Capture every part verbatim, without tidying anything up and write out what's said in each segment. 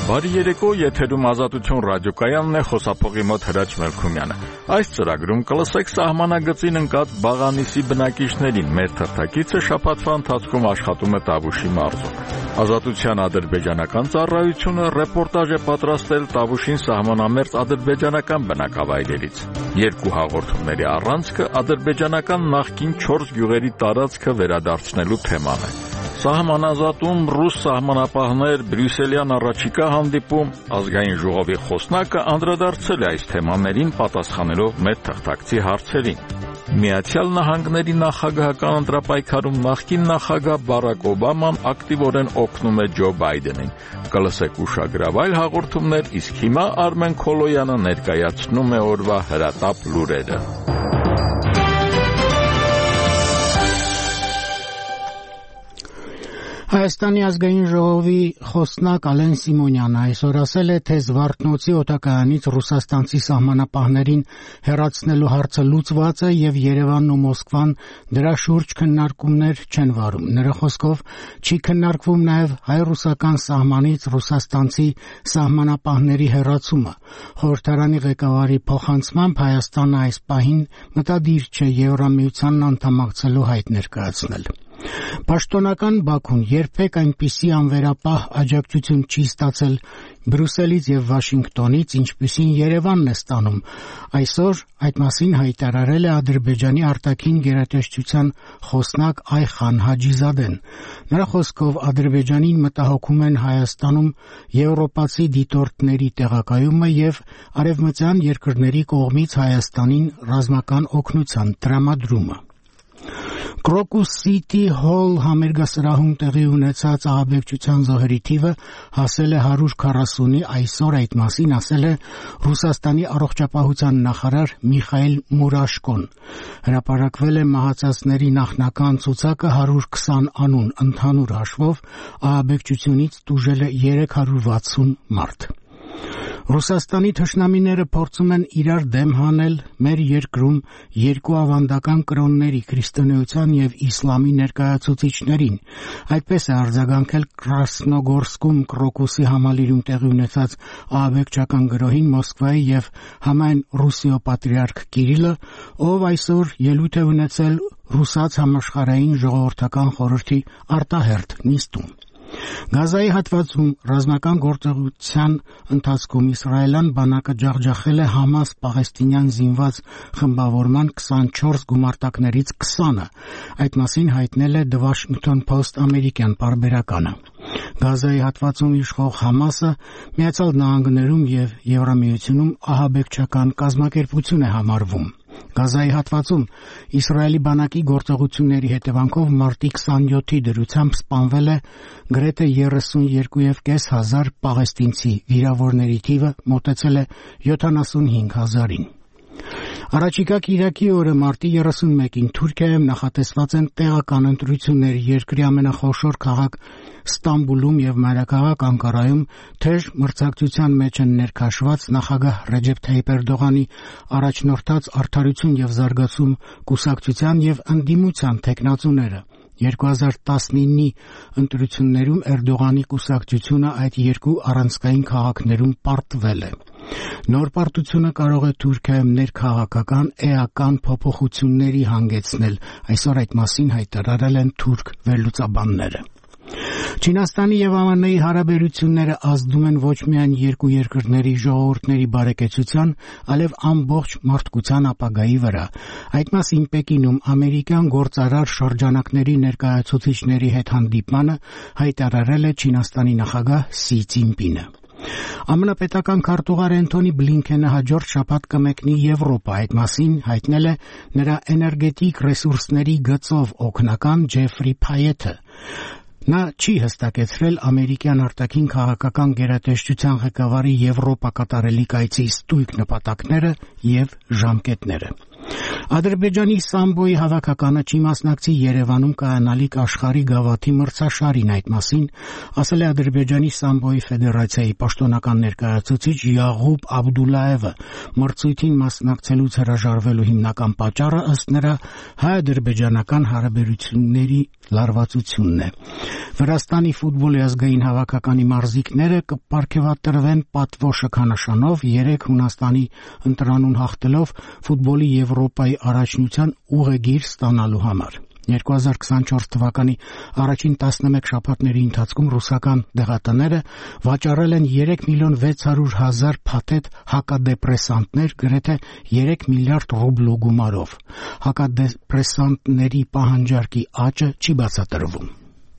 Բարի երեկո, եթերում Ազատություն ռադիոկայանն է, խոսափողի մոտ Հրաչ Մելքումյանը։ Այս ծրագրում կլսեք սահմանագծին ընկած Բաղանիսի բնակիչներին։ Մեր թղթակիցը շաբաթվա ընթացքում աշխատում է Տավուշի մարզում։ Ազատության ադրբեջանական ծառայությունը ռեպորտաժ է պատրաստել Տավուշին սահմանամերձ ադրբեջանական բնակավայրերից։ Երկու հաղորդումների առանցքը ադրբեջանական նախկին չորս գյուղերի տարածքը վերադարձնելու թեման է։ Սահմանազատում ռուս սահմանապահներ Բրյուսելյան առաջիկա հանդիպում ազգային ժողովի խոսնակը անդրադարձել է այս թեմաներին պատասխանելով մեր թղթակցի հարցերին։ Միացյալ Նահանգների նախագահական ընտրապայքարում նախկին նախագահ Բարակ Օբաման ակտիվորեն օգնում է Ջո Բայդենին։ Կլսեք ուշագրավ այլ հաղորդումներ, իսկ հիմա Արմեն Քոլոյանը ներկայացնում է օրվա հրատապ լուրերը։ Հայաստանի ազգային ժողովի խոսնակ Ալեն Սիմոնյանը այսօր ասել է, թե Զվարթնոցի օդակայանից ռուսաստանցի սահմանապահներին հեռացնելու հարցը լուծված է եւ Երևանն ու Մոսկվան դրա շուրջ քննարկումներ չեն վարում։ Նրա խոսքով չի քննարկվում նաեւ հայ-ռուսական սահմանից ռուսաստանցի սահմանապահների հեռացումը։ Խորհրդարանի ղեկավարի փոխանցմամբ Հայաստանը այս պահին մտադիր չէ Եվրամիությանն անդամակցելու հայտ ներկայացնել։ Պաշտոնական Բաքուն երբեք այնպիսի անվերապահ աջակցություն չի ստացել Բրյուսելից եւ Վաշինգտոնից, ինչպիսին Երևանն է ստանում։ Այսօր այդ մասին հայտարարել է Ադրբեջանի արտաքին գերատեսչության խոսնակ Այխան Հաջիզադեն։ Նրա խոսքով Ադրբեջանին մտահոգում են Հայաստանում եվրոպացի դիտորդների տեղակայումը եւ արևմտյան երկրների կողմից Հայաստանին ռազմական օգնության տրամադրումը։ Crocus City Hall համերգասրահում տեղի ունեցած ահաբեկչության զոհերի թիվը հասել է հարյուր քառասունի, այսօր այդ մասին ասել է Ռուսաստանի առողջապահության նախարար Միխայել Մուրաշկոն։ Հրապարակվել է մահացածների նախնական ցուցակը հարյուր քսան անուն, ընդհանուր հաշվով ահաբեկչությունից տուժել է երեք հարյուր վաթսուն մարդ։ Ռուսաստանի թշնամիները փորձում են իրար դեմ հանել մեր երկրում երկու ավանդական կրոնների՝ քրիստոնեության եւ իսլամի ներկայացուցիչներին։ Այդպես է արձագանքել Կրասնոգորսկում Կրոկուսի համալիրում տեղի ունեցած ահաբեկչական գրոհին Մոսկվայի եւ համայն Ռուսիո պատրիարք Կիրիլը, ով այսօր ելույթ է ունեցել Ռուսաց համաշխարհային ժողովրդական խորհրդի արտահերթ նիստում։ Գազայի հատվածում ռազմական գործողության ընթացքում իսրայելյան բանակը ջախջախել է Համաս պաղեստինյան զինված խմբավորման քսանչորս գումարտակներից քսանը։ Այդ մասին հայտնել է The Washington Post ամերիկյան պարբերականը։ Գազայի հատվածում իշխող Համասը Միացյալ Նահանգներում եւ Եվրամիությունում ահաբեկչական կազմակերպություն է համարվում։ Գազայի հատվածում Իսրայելի բանակի գործողությունների հետևանքով մարտի քսանյոթի դրությամբ սպանվել է գրեթե երեսունյոթ եւ կես հազար պաղեստինցի, վիրավորների թիվը մոտեցել է յոթանասունհինգ հազարին։ Առաջիկա Կիրակի օրը մարտի երեսունմեկին Թուրքիայում նախատեսված են տեղական ընտրություններ երկրի ամենախոշոր քաղաք Ստամբուլում եւ մայրաքաղաք Անկարայում թեժ մրցակցության մեջ են ներքաշված նախագահ Ռեջեփ Թայիպ Էրդողանի առաջնորդած Արդարություն եւ զարգացում կուսակցության եւ ընդդիմության թեկնածուները։ երկու հազար տասնինի ընտրություններում Էրդողանի կուսակցությունը այդ երկու առանցքային քաղաքներում պարտվել է։ Նոր պարտությունը կարող է Թուրքիայում ներքաղաքական էական փոփոխությունների հանգեցնել, այսօր այդ մասին հայտարարել են թուրք վերլուծաբանները։ Չինաստանի եւ ԱՄՆ -ի հարաբերությունները ազդում են ոչ միայն երկու երկրների ժողովուրդների բարեկեցության, այլև ամբողջ մարդկության ապագայի վրա։ Այդ մասին Պեկինում ամերիկյան գործարար շրջանակների ներկայացուցիչների հետ հանդիպմանը հայտարարել է Չինաստանի նախագահ Սի Ցինպինը։ ԱՄՆ պետական քարտուղար Էնթոնի Բլինքենը հաջորդ շաբաթ կմեկնի Եվրոպա, այդ մասին հայտնել է նրա էներգետիկ ռեսուրսների գծով օգնական Ջեֆրի Փայեթը։ Նա չի հստակեցրել ամերիկյան արտաքին քաղաքական գերատեսչության ղեկավարի Եվրոպա կատարելի կայցի ստույգ նպատակները եւ ժամկետները։ Ադրբեջանի Սամբոյի հավաքականը չի մասնակցի Երևանում կայանալիք աշխարհի գավաթի մրցաշարին, այդ մասին ասել է Ադրբեջանի Սամբոյի ֆեդերացիայի պաշտոնական ներկայացուցիչ Յաղուբ Աբդուլլաևը։ Մրցույթին մասնակցելուց հրաժարվելու հիմնական պատճառը ըստ նրա հայ-ադրբեջանական հարաբերությունների լարվածությունն է։ Վրաստանի ֆուտբոլի ազգային հավաքականի մարզիկները կպարգևատրվեն պատվո շքանշանով երեք Հունաստանի ընտրանուն հաղթելով ֆուտբոլի Եվրոպայի առաջնության ուղեգիր ստանալու համար։ երկու հազար քսանչորս թվականի առաջին տասնմեկ շաբաթների ընթացքում ռուսական դեղատները վաճառել են երեք միլիոն վեց հարյուր հազար փաթեթ հակադեպրեսանտներ գրեթե երեք միլիարդ ռուբլու գումարով։ Հակադեպրեսանտների պահանջարկի աճը չի բացատրվում։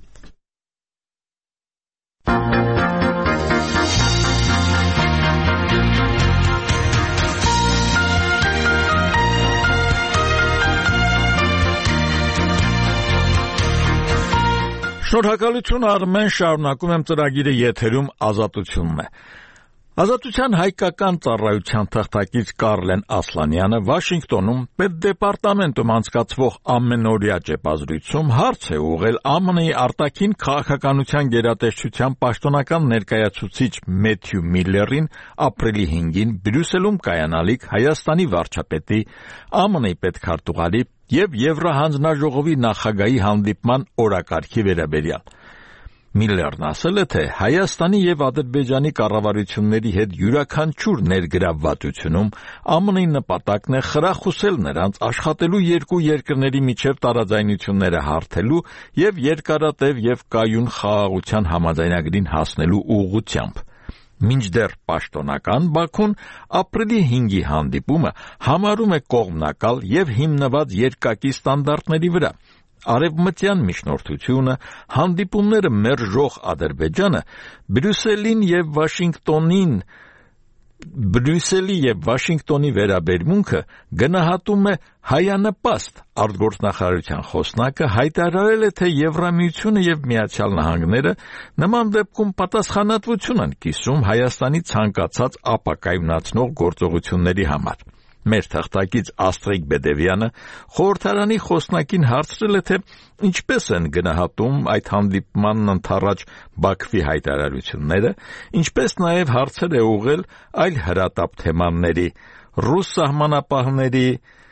Շնորհակալություն Արմեն, շարունակում եմ ծրագիրը եթերում ազատությունն է։ Ազատության հայկական ծառայության թղթակից Կարլեն Ասլանյանը Վաշինգտոնում պետդեպարտամենտում անցկացվող ամենօրյա ճեպազրույցում հարց է ուղղել ԱՄՆ-ի արտաքին քաղաքականության գերատեսչության պաշտոնական ներկայացուցիչ Մեթյու Միլլերին ապրիլի հինգին Բրյուսելում կայանալիք Հայաստանի վարչապետի, ԱՄՆ-ի պետքարտուղարի եւ Եվրահանձնաժողովի նախագահի հանդիպման օրակարգի վերաբերյալ։ Միլլերն ասել է, թե Հայաստանի եւ Ադրբեջանի կառավարությունների հետ յուրաքանչյուր ներգրավվածությունում ԱՄՆ-ի նպատակն է խրախուսել նրանց աշխատելու երկու երկրների միջև տարաձայնությունները հարթելու եւ երկարատև եւ կայուն խաղաղության համաձայնագրին հասնելու ուղղությամբ։ Մինչդեռ պաշտոնական Բաքուն ապրիլի հինգի հանդիպումը համարում է կողմնակալ եւ հիմնված երկակի ստանդարտների վրա։ Արևմտյան միջնորդությունը, հանդիպումները մերժող Ադրբեջանը, Բրյուսելին եւ Վաշինգտոնին Բրյուսելի եւ Վաշինգտոնի վերաբերմունքը գնահատում է հայանպաստ արտգործնախարարության խոսնակը հայտարարել է, թե Եվրամիությունը եւ Միացյալ Նահանգները նման դեպքում պատասխանատվություն են կիսում Հայաստանի ցանկացած ապակայունացնող գործողությունների համար։ Մեր թղթակից Աստրիկ Բեդևյանը խորհրդարանի խոսնակին հարցրել է, թե ինչպես են գնահատում այդ հանդիպմանն ընդառաջ Բաքվի հայտարարությունները, ինչպես նաև հարցեր է ուղղել այլ հրատապ թեմաների, ռուս սահմանապահների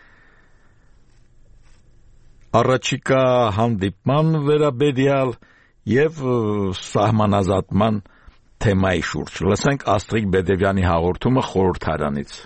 առաջիկա հանդիպման վերաբերյալ եւ սահմանազատման թեմայի շուրջ։ Լսենք Աստրիկ Բեդևյանի հաղորդումը խորհրդարանից։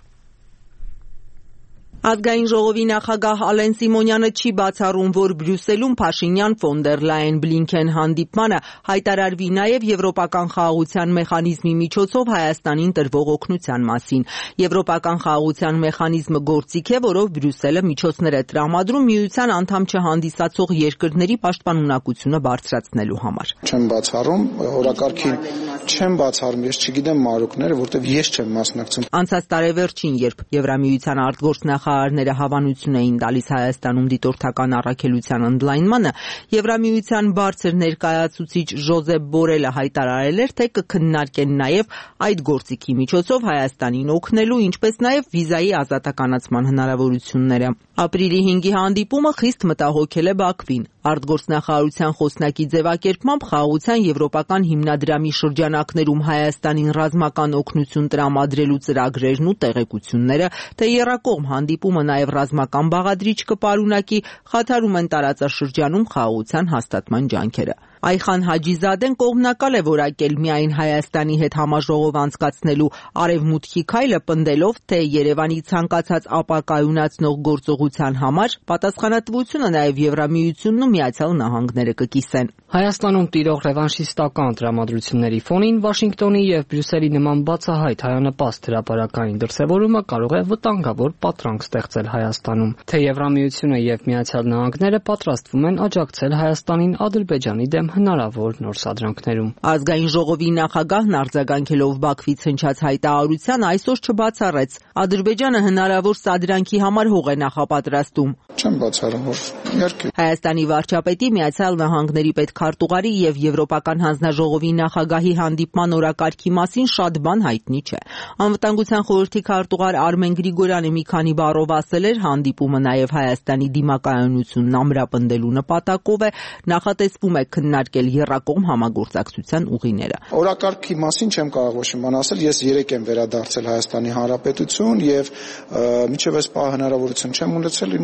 Ազգային ժողովի նախագահ Ալեն Սիմոնյանը չի բացառում, որ Բրյուսելում Փաշինյան ֆոն դեր Լայեն Բլինքեն հանդիպմանը հայտարարվի նաև եվրոպական խաղաղության մեխանիզմի միջոցով Հայաստանին տրվող օգնության մասին։ Եվրոպական խաղաղության մեխանիզմը գործիք է, որով Բրյուսելը միջոցներ է տրամադրում միության անդամ չհանդիսացող երկրների պաշտպանունակությունը բարձրացնելու համար։ Չեմ բացառում, օրակարգին չեմ բացառում, ես չգիտեմ մարոկները, որտեղ ես չեմ մասնակցում։ Անցած տարեվերջին, երբ Եվրամիության արտգործնախարարները հավանություն էին տալիս Հայաստանում դիտորդական առաքելության ընդլայնմանը, Եվրամիության բարձր ներկայացուցիչ Ժոզեփ Բորելը հայտարարել էր, թե կքննարկեն նաև այդ գործիքի միջոցով Հայաստանին օգնելու, ինչպես նաև վիզայի ազատականացման հնարավորությունները։ Ապրիլի հինգի հանդիպումը խիստ մտահոգել է Բաքվին։ Արտգործնախարարության խոսնակի ձևակերպմամբ խաղաղության եվրոպական հիմնադրամի շրջանակներում Հայաստանին ռազմական օգնություն տրամադրելու ծրագրերն ու տեղեկությունները, թե եռակողմ հանդիպումը նաև ռազմական բաղադրիչ կպարունակի, խաթարում են տարածաշրջանում խաղաղության հաստատման ջանքերը։ Այխան Հաջիզադեն կողմնակալ է որակել միայն Հայաստանի հետ համաժողով անցկացնելու արևմուտքի քայլը, պնդելով, թե Երևանի ցանկացած ապակայունացնող գործողության համար պատասխանատվությունը նաև Եվրամիությունն ու Միացյալ Նահանգները կկիսեն։ Հայաստանում տիրող ռևանշիստական տրամադրությունների ֆոնին Վաշինգտոնի եւ Բրյուսելի նման բացահայտ հայանպաստ հրապարակային դրսևորումը կարող է վտանգավոր պատրանք ստեղծել Հայաստանում, թե Եվրամիությունը եւ Միացյալ Նահանգները պատրաստվում են աջակցել Հայաստանին Ադրբեջանի դեմ հնարավոր նոր սադրանքներում։ Ազգային ժողովի նախագահն արձագանքելով Բաքվից հնչած հայտարարության այսօր չբացառեց, Ադրբեջանը հնարավոր սադրանքի համար հող է նախապատրաստում։ Չեմ բացառում, որ իհարկե։ Հայաստանի վարչապետի, Միացյալ Նահանգների պետքարտուղարի եւ Եվրոպական հանձնաժողովի նախագահի հանդիպման օրակարգի մասին շատ բան հայտնի չէ։ Անվտանգության խորհրդի քարտուղար Արմեն Գրիգորյանը մի քանի բառով ասել էր, հանդիպումը նաեւ Հայաստանի դիմակայունությունն ամրապնդելու նպատակով է, նախատեսվում է քննարկել եռակողմ համագործակցության ուղիները։ Օրակարգի մասին չեմ կարող ոչ մի բան ասել, ես երեք եմ վերադարձել Հայաստանի Հանրապետություն եւ մինչեւ այս պահ հնարավորություն չեմ ունեցել իմ գործընկերների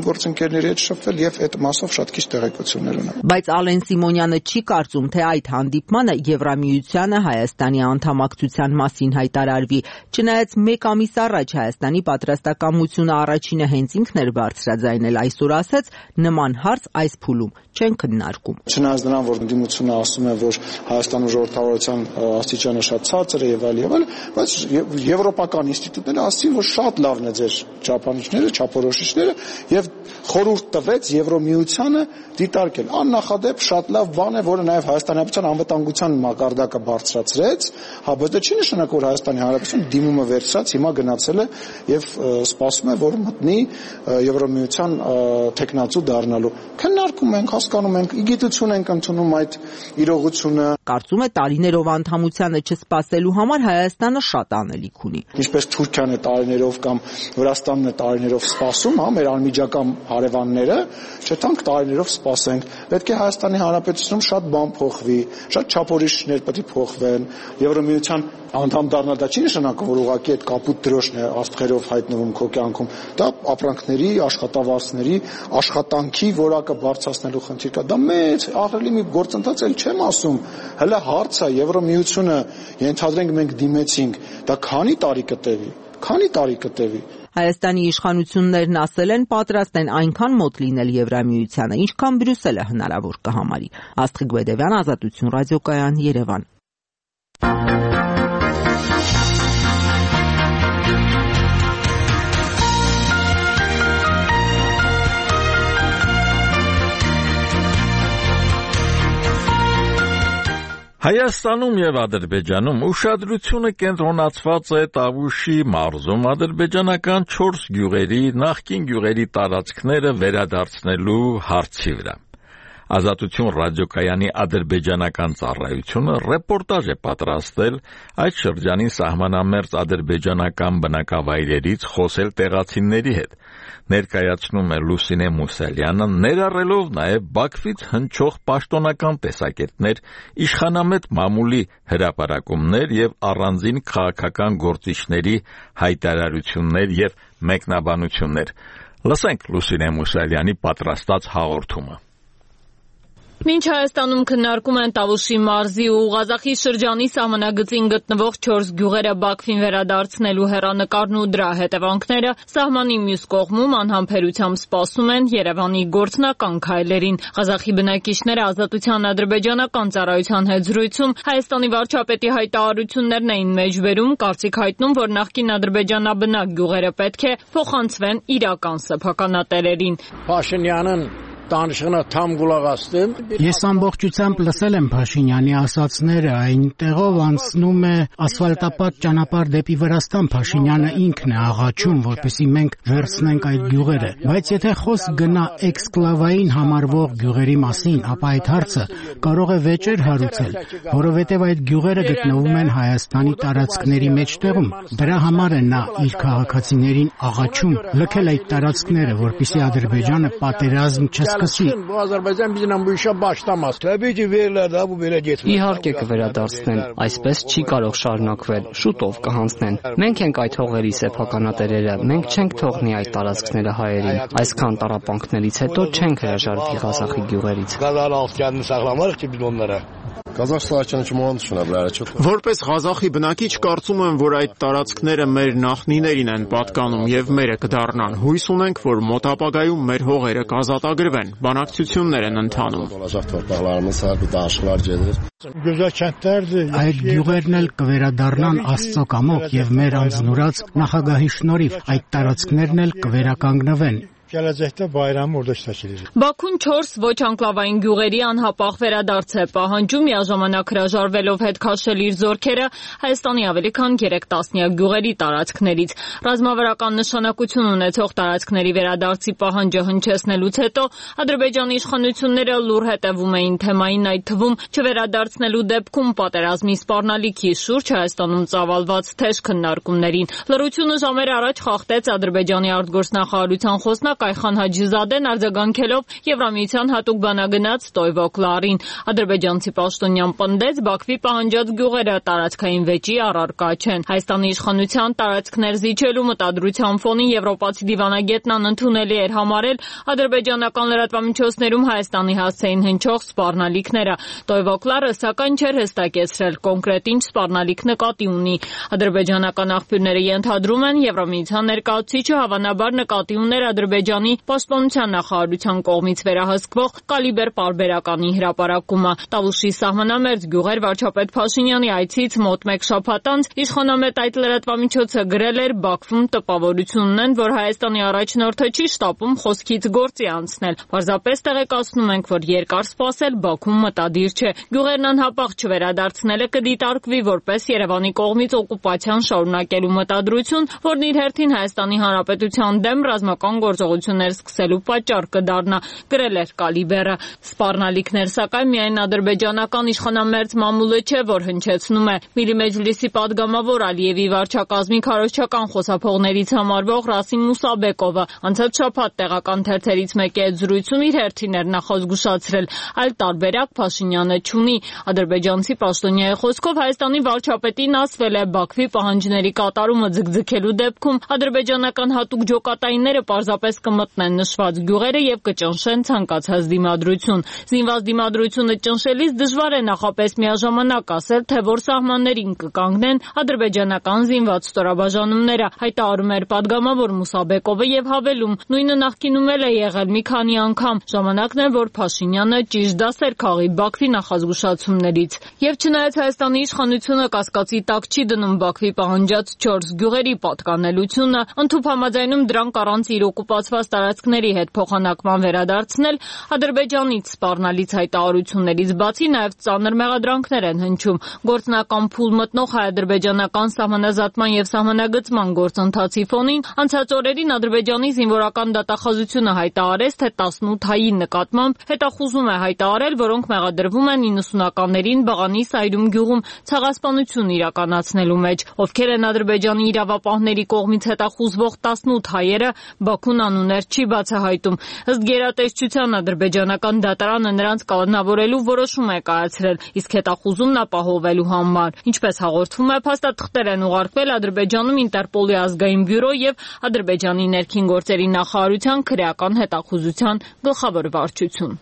ընկերների հետ շփվել եւ այդ մասով շատ քիչ տեղեկություններ ունեմ։ Բայց Ալեն Սիմոնյանը չի կարծում, թե այդ հանդիպմանը Եվրամիությանը Հայաստանի անդամակցության մասին հայտարարվի, չնայած մեկ ամիս առաջ Հայաստանի պատրաստակամությունը առաջինը հենց ինքն էր բարձրաձայնել, այսօր ասեց, նման հարց այս փուլում չեն քննարկում։ Չնայած նրան, որ դիմությունը ասում է, որ Հայաստանում ժողովրդավարության աստիճանը շատ ցածր է եւ այլ եւ այլ, բայց եվրոպական ինստիտուտները ասացին, որ շատ լավն է ձեր չափանիշները, չափորոշիչները եւ խորհուրդ տվեց Եվրոմիությանը դիտարկել։ Աննախադեպ շատ լավ բան է, որը նաեւ Հայաստանի Հանրապետության անվտանգության մակարդակը բարձրացրեց, հա, բայց դա չի նշանակում, որ Հայաստանի Հանրապետությունը դիմումը վերցրած հիմա գնացել է եւ սպասում է, որ մտնի Եվրոմիության տեխնացու դառնալու։ Քննարկում ենք, հասկանում ենք, իգիտություն ենք ընդունում այդ իրողությունը։ Կարծում է տարիներով անդամությանը չսպասելու համար Հայաստանը շատ անելիք ունի։ Ինչպես Թուրքիան է տարիներով կամ Վրաստանն է տարիներով սպասում, հա, մեր անմիջական հարևանները, չէ՞ թանկ տարիներով սպասենք։ Պետք է Հայաստանի Հանրապետությունում շատ բան փոխվի, շատ չափորոշիչներ պետք է փոխվեն։ Եվրոմիության անդամ դառնալ դա չի նշանակում, որ ուղղակի այդ կապույտ դրոշն է աստղերով հայտնվում քո կյանքում։ Դա ապրանքների, աշխատավարձների, աշխատանքի որակը բարձրացնելու խնդիր կա։ Դա մեծ ահռելի մի գործընթաց էլ չեմ ասում։ Հələ հարցը Եվրոմիությունը ենթադրենք մենք դիմեցինք, դա քանի տարի կտևի։ Քանի տարի կտևի։ Հայաստանի իշխանություններն ասել են պատրաստ են այնքան մոտ լինել Եվրամիությանը, ինչքան Բրյուսելը հնարավոր կհամարի։ Աստղիկ Բեդևյան, Ազատություն ռադիոկայան, Երևան։ Հայաստանում եւ Ադրբեջանում ուշադրությունը կենտրոնացված է Տավուշի մարզում ադրբեջանական չորս գյուղերի նախկին գյուղերի տարածքները վերադարձնելու հարցի վրա։ Ազատություն ռադիոկայանի ադրբեջանական ծառայությունը ռեպորտաժ է պատրաստել այդ շրջանի սահմանամերձ ադրբեջանական բնակավայրերից խոսել տեղացիների հետ։ Ներկայացնում է Լուսինե Մուսալյանը, ներառելով նաև Բաքվից հնչող պաշտոնական տեսակետներ, իշխանամետ մամուլի հրապարակումներ եւ առանձին քաղաքական գործիչների հայտարարություններ եւ մեկնաբանություններ։ Լսենք Լուսինե Մուսալյանի պատրաստած հաղորդումը։ Մինչ Հայաստանում քննարկում են Տավուշի մարզի ու Ղազախի շրջանի սահմանագծին գտնվող չորս գյուղերը Բաքվին վերադարձնելու հեռանկարն ու դրա հետևանքները, սահմանի մյուս կողմում անհամբերությամբ սպասում են Երևանի գործնական քայլերին։ Ղազախի բնակիչները Ազատության ադրբեջանական ծառայության հետ զրույցում Հայաստանի վարչապետի հայտարարություններն էին մեջբերում, կարծիք հայտնում, որ նախկին ադրբեջանաբնակ գյուղերը պետք է փոխանցվեն իրական սեփականատերերին։ Փաշինյանն Տանշինը թամ գուլաղաստեմ։ Ես ամբողջությամբ լսել եմ Փաշինյանի ասացները, այնտեղով անցնում է ասֆալտապատ ճանապարհ դեպի Վրաստան, Փաշինյանը ինքն է աղաչում, որպեսզի մենք վերցնենք այդ գյուղերը, բայց եթե խոսք գնա էքսկլավային համարվող գյուղերի մասին, ապա այդ հարցը կարող է վեճեր հարուցել, որովհետև այդ գյուղերը գտնվում են Հայաստանի տարածքների մեջտեղում։ Դրա համար է նա իր քաղաքացիներին աղաչում լքել այդ տարածքները, որպեսզի Ադրբեջանը պատերազմ չսկսի։ Իհարկե կվերադարձնեն, այսպես չի կարող շարունակվել, շուտով կհանձնեն։ Մենք ենք այդ հողերի սեփականատերերը, մենք չենք թողնի այդ տարածքները հայերին։ Այսքան տառապանքներից հետո չենք հրաժարվի Ղազախի գյուղերից։ Որպես Ղազախի բնակիչ կարծում եմ, որ այդ տարածքները մեր նախնիներին են պատկանում եւ մերը կդառնան։ Հույս ունենք, որ մոտ ապագայում մեր հողերը կազատագրվեն, բանակցություններ են ընթանում։ Այդ գյուղերն էլ կվերադառնան Աստծո կամոք եւ մեր անձնուրաց նախագահի շնորհիվ այդ տարածքներն էլ կվերականգնվեն։ Բաքուն չորս ոչ անկլավային գյուղերի անհապաղ վերադարձ է պահանջում, միաժամանակ հրաժարվելով հետ քաշել իր զորքերը Հայաստանի ավելի քան երեք տասնյակ գյուղերի տարածքներից։ Ռազմավարական նշանակություն ունեցող տարածքների վերադարձի պահանջը հնչեցնելուց հետո Ադրբեջանի իշխանությունները լուռ հետևում էին թեմային, այդ թվում չվերադարձնելու դեպքում պատերազմի սպառնալիքի շուրջ Հայաստանում ծավալված թեժ քննարկումներին։ Լռությունը ժամեր առաջ խախտեց Ադրբեջանի արտգործնախարարության խոսնակ Այխան Հաջիզադեն արձագանքելով Եվրամիության հատուկ բանագնաց Տոյվոկ Լարին։ Ադրբեջանցի պաշտոնյան պնդեց Բաքվի պահանջած գյուղերը տարածքային վեճի առարկա չեն։ Հայաստանի իշխանության տարածքներ զիջելու մտադրության ֆոնին եվրոպացի դիվանագետն անընդունելի էր համարել ադրբեջանական լրատվամիջոցներում Հայաստանի հասցեին հնչող սպառնալիքները։ Տոյվոկ Լարը սակայն չէր հստակեցրել կոնկրետ ինչ սպառնալիք նկատի ունի։ Ադրբեջանական աղբյուրները ենթադրում են Եվրամիության ներկայացուցիչը հավանաբար նկատի ուներ Ադրբեջանի պաշտպանության նախարարության կողմից վերահսկվող կալիբեր պարբերականի հրապարակումը։ Տավուշի սահմանամերձ գյուղեր վարչապետ Փաշինյանի այցից մոտ մեկ շաբաթ անց իշխանամետ այդ լրատվամիջոցը գրել էր Բաքվում տպավորություն ունեն, որ Հայաստանի առաջնորդը չի շտապում խոսքից գործի անցնել։ Պարզապես տեղեկացնում ենք, որ երկար սպասել Բաքվում մտադիր չէ։ Գյուղերն անհապաղ չվերադարձնելը կդիտարկվի որպես Երևանի կողմից օկուպացիան շարունակելու մտադրություն, որն իր հերթին Հայաստանի Հանրապետության դեմ ռազմական գործողություններ սկսելու պատճառ կդառնա, գրել էր Կալիբերը։ Սպառնալիքներ սակայն միայն ադրբեջանական իշխանամերձ մամուլը չէ, որ հնչեցնում է։ Միլի Մեջլիսի պատգամավոր Ալիևի վարչակազմի քարոզչական խոսափողներից համարվող Ռասիմ Մուսաբեկովը անցած շաբաթ տեղական թերթերից մեկի հետ զրույցում իր հերթին էր նախազգուշացրել, այլ տարբերակ Փաշինյանը չունի։ Ադրբեջանցի պաշտոնյայի խոսքով Հայաստանի վարչապետին ասվել է Բաքվի պահանջների կատարումը ձգձգելու դեպքում ադրբեջանական հատուկ ջոկատայինները պարզապես կմտնեն նշված գյուղերը եւ կճնշեն ցանկացած դիմադրություն։ Զինված դիմադրությունը ճնշելիս դժվար է նախապես միաժամանակ ասել, թե որ սահմաններին կկանգնեն ադրբեջանական զինված ստորաբաժանումները, հայտարարում էր պատգամավոր Մուսաբեկովը եւ հավելում, նույնը նախկինում էլ է եղել մի քանի անգամ։ Ժամանակն է, որ Փաշինյանը ճիշտ դասեր քաղի Բաքվի նախազգուշացումներից։ Եվ չնայած Հայաստանի իշխանությունը կասկածի տակ չի դնում Բաքվի պահանջած չորս գյուղերի պատկանելությունը, ընդհանուր համաձայնում դրանք առանց իր օկուպացված տարածքների հետ փոխանակման վերադարձնել, Ադրբեջանից սպառնալից հայտարարություններից բացի նաև ծանր մեղադրանքներ են հնչում։ Գործնական փուլ մտնող հայ-ադրբեջանական սահմանազատման եւ սահմանագծման գործընթացի ֆոնին անցած օրերին Ադրբեջանի զինվորական դատախազությունը հայտարարեց, թե տասնութ հայի նկատմամբ հետախուզում է հայտարարել, որոնք մեղադրվում են իննսունականներին Բաղանի Սայրում գյուղում ցեղասպանություն իրականացնելու մեջ։ Ովքեր են Ադրբեջանի իրավապահների կողմից հետախուզվող տասնութ հայերը, Բաքուն անուններ չի բացահայտում։ Ըստ գերատեսչության ադրբեջանական դատարանը նրանց կանոնավորելու որոշում է կայացրել, իսկ հետախուզումն ապահովելու համար։ Ինչպես հաղորդվում է, փաստաթղթեր են ուղարկվել Ադրբեջանում Ինտերպոլի ազգային բյուրո եւ Ադրբեջանի ներքին գործերի նախարարության քրեական հետախուզության գլխավոր վարչություն։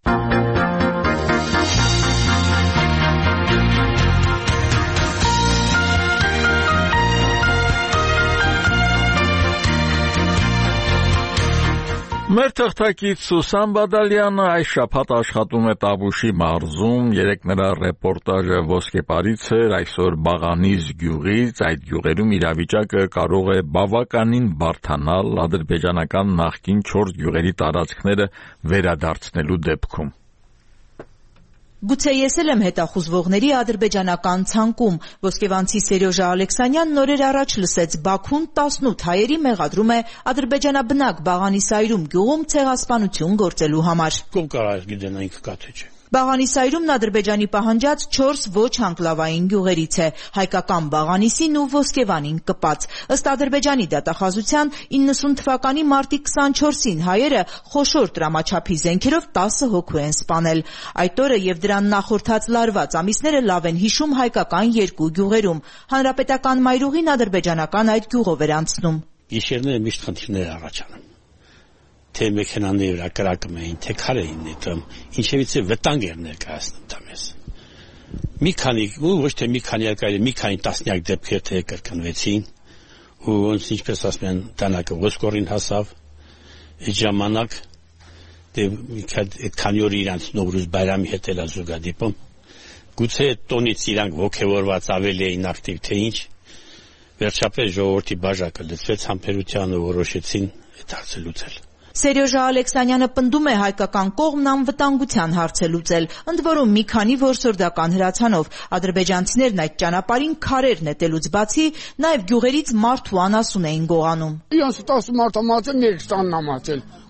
Մեր թղթակից Սուսան Բադալյանը այս շաբաթ աշխատում է Տավուշի մարզում, երեկ նրա ռեպորտաժը ոսկեպարից էր, այսօր Բաղանիս գյուղից, այդ գյուղերում իրավիճակը կարող է բավականին բարդանալ ադրբեջանական նախկին չորս գյուղերի տարածքները վերադարձնելու դեպքում։ Գուցե ես էլ եմ հետախուզվողների ադրբեջանական ցանկում, ոսկեվանցի Սերյոժա Ալեքսանյանն նորեր առաջ լսեց Բաքուն տասնութ հայերի մեղադրում է ադրբեջանաբնակ Բաղանի Սայրում գյուղում ցեղասպանություն գործելու համար։ Կոմ կարա գիտենայինք կաթեչ։ Բաղանի Սայրումն Ադրբեջանի պահանջած չորս ոչ անկլավային գյուղերից է, հայկական Բաղանիսին ու Ոսկեվանին կպած։ Ըստ Ադրբեջանի դատախազության իննսուն թվականի մարտի քսանչորսին հայերը խոշոր տրամաչափի զենքերով տասը հոգու են սպանել։ Այդ օրը եւ դրան նախորդած լարված ամիսները լավ են հիշում հայկական երկու գյուղերում։ Հանրապետական մայրուղին ադրբեջանական այդ գյուղով էր անցնում։ Գիշերները միշտ խնդիրներ առաջանում։ Թե մեքենաների վրա կրակում էին, թե քար էին նետում, ինչևից է վտանգ էր ներկայացնում դա մեզ։ Մի քանի, ու ոչ թե մի քանի արկայր, մի քանի տասնյակ դեպքեր թե կրկնվեցին, ու ոնց ինչպես ասում են, տանակը ոսկորին հասավ, այդ ժամանակ դե այդ քանի օր իրանց Նովրուզ Բայրամի հետ էլա զուգադիպում, գուցե այդ տոնից իրանք ոգևորված ավելի էին ակտիվ, թե ինչ, վերջապես ժողովրդի բաժակը լցվեց համբերությանը, որոշեցին այդ հարցը լուծել։ Սերյոժա Ալեքսանյանը պնդում է հայկական կողմն անվտանգության հարց է լուծել, ընդ որում մի քանի որսորդական հրացանով ադրբեջանցիներն այդ ճանապարհին քարեր նետելուց բացի նաև գյուղերից մարդ ու անասուն էին գողանում։ Իրանց տասը մարդ ամացել, երկստանն ամացել,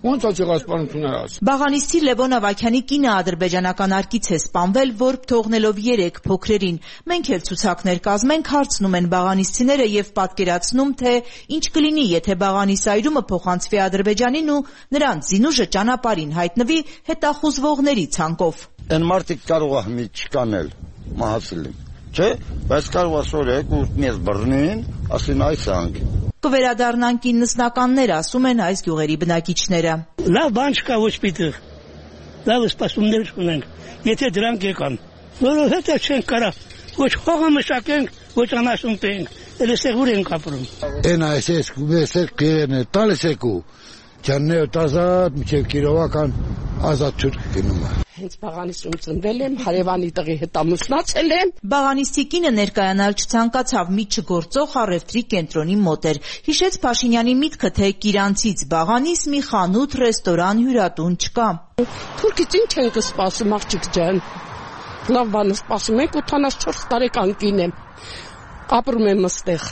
Ոնց է ցեղասպանությունները ասում։ Բաղանիսցի Լևոն Ավագյանի կինը ադրբեջանական արկից է սպանվել, որ թողնելով երեք փոքրերին։ Մենք էլ ցուցակներ կազմենք, հարցնում են բաղանիսցիները եւ պատկերացնում, թե ինչ կլինի, եթե Բաղանիսայրումը փոխանցվի Ադրբեջանին ու նրանց զինուժը ճանապարհին հայտնվի հետախուզվողների ցանկով։ Այն մարդիկ կարող է մի չկանել, մահացել։ Չէ, բայց կարող է սորեք ու մեզ բռնեն, ասեն այս անգ։ Կվերադառնանք իննսնականներ, ասում են այս գյուղերի բնակիչները։ Լավ բան չկա ոչ պիտի։ Լավ սպասումներ ունենք, եթե դրանք եկան։ Որովհետև չենք կարա ոչ խաղը մշակենք, ոչ անասուն տենք, էլ սեղուր ենք ապրում։ Այն այսես կուբեսեր կերեն տալիս եկու, ճաննեոտ ազատ, միջև կիրովական ազատ թուրք գնում է։ Հենց Բաղանիսում ծնվել եմ, հարևանի տղի հետ ամուսնացել եմ։ Բաղանիսցի կինը ներկայանալ չցանկացավ, մի չգործող առևտրի կենտրոնի մոտ էր։ Հիշեց Փաշինյանի միտքը, թե Կիրանցից Բաղանիս մի խանութ, ռեստորան, հյուրատուն չկա։ Թուրքից ինչ ենք սպասում, աղջիկ ջան։ Լավ բան սպասում ենք, ութանասչորս տարեկան կին եմ։ Ապրում եմ այստեղ։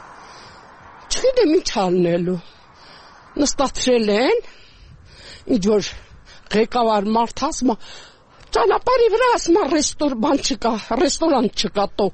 Չգիտեմ ինչ անելու։ Նստացրել են, ինչ որ ղեկավար մարդ ասում է, ճանապարհի վրա ասում է ռեստորան չկա, ռեստորան չկա տո։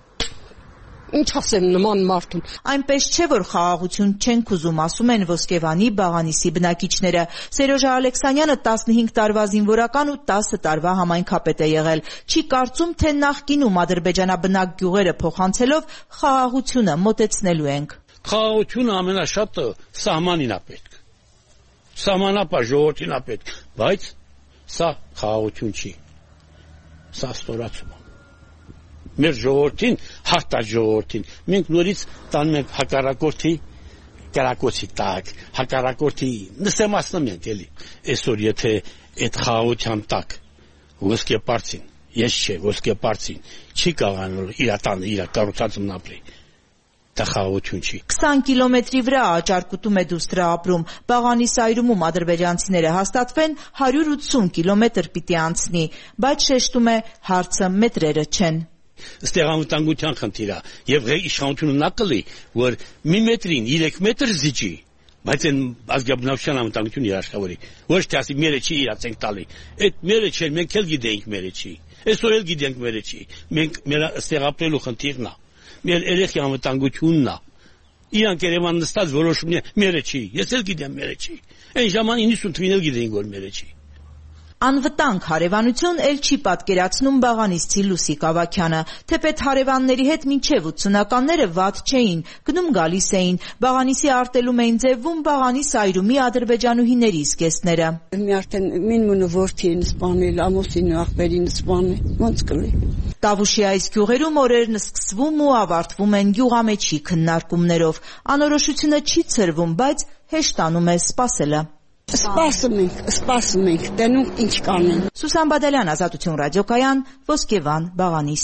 Ինչ ասեմ նման մարդուն։ Այնպես չէ, որ խաղաղություն չենք ուզում, ասում են Ոսկեվանի, Բաղանիսի բնակիչները։ Սերոժա Ալեքսանյանը տասնհինգ տարվա զինվորական ու տասը տարվա համայնքապետ է եղել։ Չի կարծում, թե նախկինում ադրբեջանաբնակ գյուղերը փոխանցելով խաղաղությունը մոտեցնելու ենք։ Խաղաղությունը ամենաշատը սահմանին է պետք։ Սահմանապահ ժողովրդին է պետք, բայց սա խաղաղություն չի։ Սա ստորացում է։ Մեր ժողովրդին, հաղթած ժողովրդին, մենք նորից տանում ենք հակառակորդի կերակոցի տակ, հակառակորդի նսեմացնում ենք էլի։ Այսօր եթե այդ խաղաղության տակ ոսկեպարծին, ես չէ, ոսկեպարծին չի կարողանում իր տանը, իր կառուցածն ապրի։ Խաղաղություն չի։ քսան կիլոմետրի վրա Աճարկուտում է դուստրը ապրում։ Բաղանիսայրումում ադրբեջանցիները հաստատվեն հարյուր ութսուն կիլոմետր պիտի անցնի, բայց շեշտում է հարցը մետրերը չեն։ Ստեղ անվտանգության խնդիր է, եւ իշխանությունը նա կլի, որ մի մետրին երեք մետր զիջի, բայց այն ազգաբնության անվտանգությունը երաշխավորի։ Ոչ թե ասի մերը չի իրացենք տալի։ Այդ մերը չէ, մենք էլ գիտենք մերը չի։ Այսօր էլ գիտենք մերը չի։ Մենք մեր ստեղ ապրելու խնդիրն է։ Մեր երեխի անվտանգությունն է։ Իրանք Երևան նստած որոշում է մերը չի։ Ես էլ գիտեմ մերը չի։ Այն ժամանակ իննսուն թվին էլ գիտեին որ մերը չի։ Անվտանգ հարևանություն էլ չի պատկերացնում Բաղանիսցի Լուսիկ Ավագյանը, թեպետ հարևանների հետ մինչև ութսունականները վատ չէին, գնում գալիս էին, Բաղանիսի արտելում էին ձևվում Բաղանիս այրումի ադրբեջանուհիների զգեստները։ Մի արդեն մինմունը որդին սպանել, ամուսին ու աղբերին սպանել, ոնց կլի։ Տավուշի այս գյուղերում օրերն սկսվում ու ավարտվում են գյուղամեջի քննարկումներով։ Անորոշությունը չի ցրվում, բայց հեշտանում է սպասելը։ Սպասում ենք, սպասում ենք, տենում ինչ կանեն։ Սուսան Բադալյան, Ազատություն ռադիոկայան, Ոսկեվան, Բաղանիս։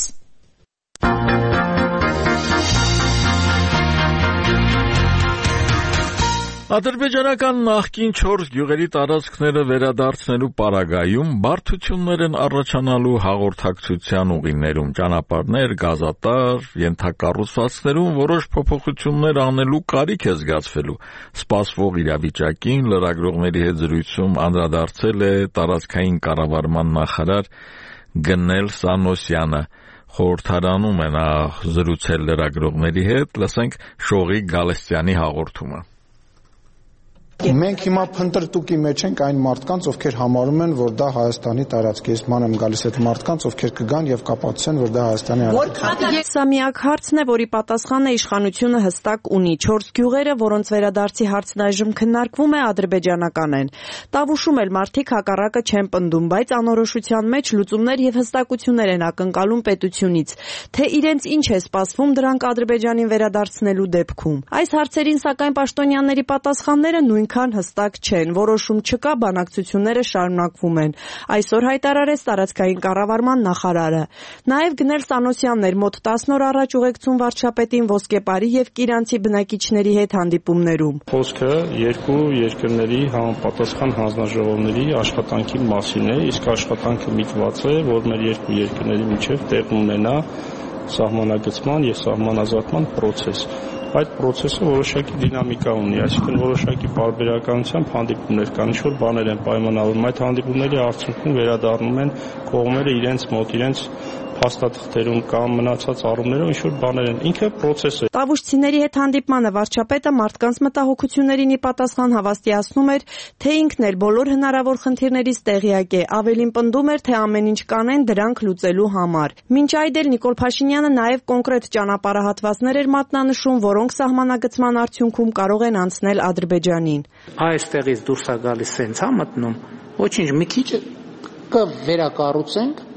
Ադրբեջանական նախկին չորս գյուղերի տարածքները վերադարձնելու պարագայում բարդություններ են առաջանալու հաղորդակցության ուղիներում, ճանապարհներ, գազատար, ենթակառուցվածքներում որոշ փոփոխություններ անելու կարիք է զգացվելու։ Սպասվող իրավիճակին լրագրողների հետ զրույցում անդրադարձել է տարածքային կառավարման նախարար Գնել Սանոսյանը։ Խորհրդարանում է նա զրուցել լրագրողների հետ, լսենք Շողիկ Գալստյանի հաղորդումը։ Մենք հիմա փնտրտուկի մեջ ենք այն մարդկանց, ովքեր համարում են, որ դա Հայաստանի տարածք է։ Ես ման եմ գալիս այդ մարդկանց, ովքեր կգան եւ կապացուցեն, որ դա Հայաստանի տարածք է։ Սա միակ հարցն է, որի պատասխանը իշխանությունը հստակ ունի։ Չորս գյուղերը, որոնց վերադարձի հարցն այժմ քննարկվում է, ադրբեջանական են։ Տավուշում էլ մարդիկ հակառակը չեն պնդում, բայց անորոշության մեջ լուծումներ եւ հստակություններ են ակնկալում պետությունից, թե իրենց ինչ է սպասվում դրանք Ադրբեջանին վերադարձնելու դեպքում։ Այս հարցերին սակայն պաշտոնյաների պատասխանները նույնքան հստակ չեն, որոշում չկա, բանակցությունները շարունակվում են։ Այսօր հայտարարեց տարածքային կառավարման նախարարը։ Նաև Գնել Սանոսյանն էր մոտ տասն օր առաջ ուղեկցում վարչապետին Ոսկեպարի եւ Կիրանցի բնակիչների հետ հանդիպումներում։ Խոսքը երկու երկրների համապատասխան հանձնաժողովների աշխատանքի մասին է, իսկ աշխատանքը միտված է, որ մեր երկու երկրների միջև տեղի ունենա սահմանագծման եւ սահմանազատման process։ այդ process-ը որոշակի դինամիկա ունի, այսինքն որոշակի բարբերականությամբ հանդիպումներ կան, ինչ-որ բաներ են պայմանավորվում, այդ հանդիպումների արդյունքում վերադառնում են կողմերը իրենց մոտ, իրենց փաստաթղթերում կամ մնացած առումներով ինչ-որ բաներ են, ինքը process է։ Տավուշցիների հետ հանդիպմանը վարչապետը մարդկանց մտահոգություններին ի պատասխան հավաստիացնում էր, թե ինքն էլ բոլոր հնարավոր խնդիրներից տեղյակ է, ավելին պնդում էր, թե ամեն ինչ կանեն դրանք լուծելու համար։ Մինչ այդ էլ Նիկոլ Փաշինյանը նաև կոնկրետ ճանապարհահատվածներ էր մատնանշում, որոնք սահմանագծման արդյունքում կարող են անցնել Ադրբեջանին։ Այստեղից դուրս է գալիս սենց հա մտնում, ոչինչ, մի քիչ կվերակառուցենք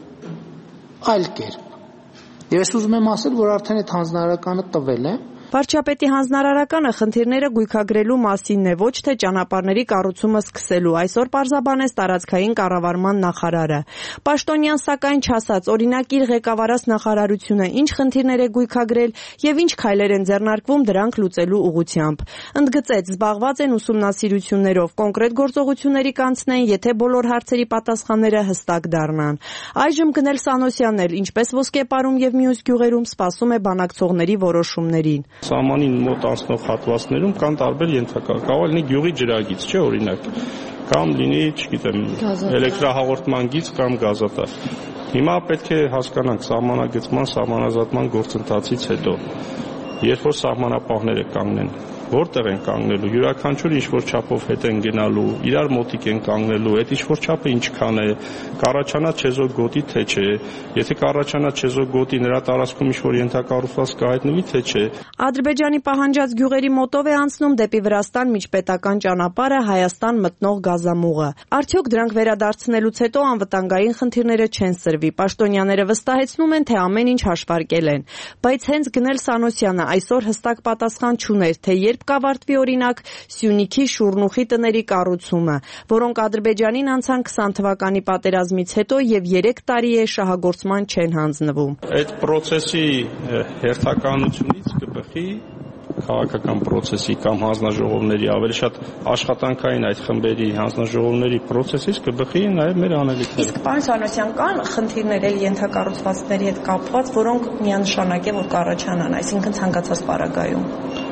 այլ կերպ։ Ես ուզում եմ ասել, որ արդեն այդ հանձնարարականը տվել է։ Վարչապետի հանձնարարականը խնդիրները գույքագրելու մասինն է, ոչ թե ճանապարհների կառուցումը սկսելու, այսօր պարզաբանեց տարածքային կառավարման նախարարը։ Պաշտոնյան սակայն չասաց, օրինակ իր ղեկավարած նախարարությունը ինչ խնդիրներ է գույքագրել եւ ինչ քայլեր են ձեռնարկվում դրանք լուծելու ուղղությամբ։ Ընդգծեց, զբաղված են ուսումնասիրություններով, կոնկրետ գործողությունների կանցնեն, եթե բոլոր հարցերի պատասխանները հստակ դառնան։ Այժմ Գնել Սանոսյանն էլ, ինչպես Ոսկեպարում եւ մյուս գյուղերում, սպասում է բանակցողների որոշումներին։ Սահմանին մոտ անցնող հատվածներում կան տարբեր ենթակա, կարող լինի գյուղի ջրագիծ, չէ՞ օրինակ, կամ լինի, չգիտեմ, էլեկտրահաղորդման գիծ կամ գազատար։ Հիմա պետք է հասկանանք սահմանագծման, սահմանազատման գործընթացից հետո, երբ որ սահմանապահները կանգնեն, որտեղ են կանգնելու, յուրաքանչյուր ինչ-որ չափով հետ են գնալու, իրար մոտիկ են կանգնելու, այդ ինչ-որ չափը ինչքան է, կառաջանա չեզոք գոտի թե չէ, եթե կառաջանա չեզոք գոտի, նրա տարածքում ինչ-որ ենթակառուցված կհայտնվի թե չէ։ Ադրբեջանի պահանջած գյուղերի մոտով է անցնում դեպի Վրաստան միջպետական ճանապարհը Հայաստան մտնող գազամուղը։ Արդյոք դրանք վերադարձնելուց հետո անվտանգային խնդիրները չեն սրվի։ Պաշտոնյաները վստահեցնում են, թե ամեն ինչ հաշվարկել են, բայց հենց Գնել Սանոսյանը այսօր հստակ պատասխան չուներ, թե երբ կավարտվի օրինակ Սյունիքի Շուրնուխի տների կառուցումը, որոնք Ադրբեջանին անցան քսան թվականի պատերազմից հետո եւ երեք տարի է շահագործման չեն հանձնվում։ Այդ process-ի հերթականությունից կբխի քաղաքական process-ի կամ հանձնաժողովների ավելի շատ աշխատանքային այդ խմբերի հանձնաժողովների process-ից կբխի նաև մեր անելիքները։ Իսկ պարոն Սանոսյան, կան խնդիրներ էլ ենթակառուցվածքների հետ կապված, որոնք միանշանակ է որ կառաջանան, այսինքն ցանկացած պարագայում։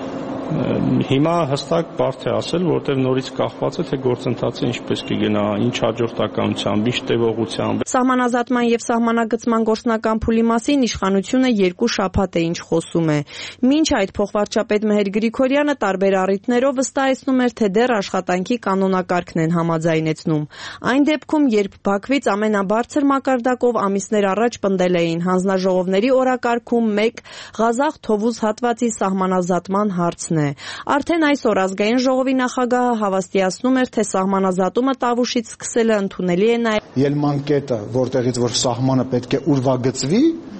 Հիմա հստակ բարդ է ասել, որտեղ նորից կախված է, թե գործընթացը ինչպես կգնա, ինչ հաջորդականությամբ, ինչ տևողությամբ։ Սահմանազատման եւ սահմանագծման գործնական փուլի մասին իշխանությունը երկու շաբաթ է ինչ խոսում է։ Մինչ այդ փոխվարչապետ Մեհեր Գրիգորյանը տարբեր առիթներով վստահեցնում էր, թե դեռ աշխատանքի կանոնակարգն են համաձայնեցնում։ Այն դեպքում, երբ Բաքվից ամենաբարձր մակարդակով ամիսներ առաջ պնդել էին հանձնաժողովների օրակարգում մեկ Ղազախ Թովուզ հատվածի սահմանազատման հարցն է։ Արդեն այսօր ազգային ժողովի նախագահը հավաստիացնում էր, թե սահմանազատումը Տավուշից սկսելը ընդունելի է նաև ելման կետը, որտեղից որ սահմանը պետք է ուրվագծվի,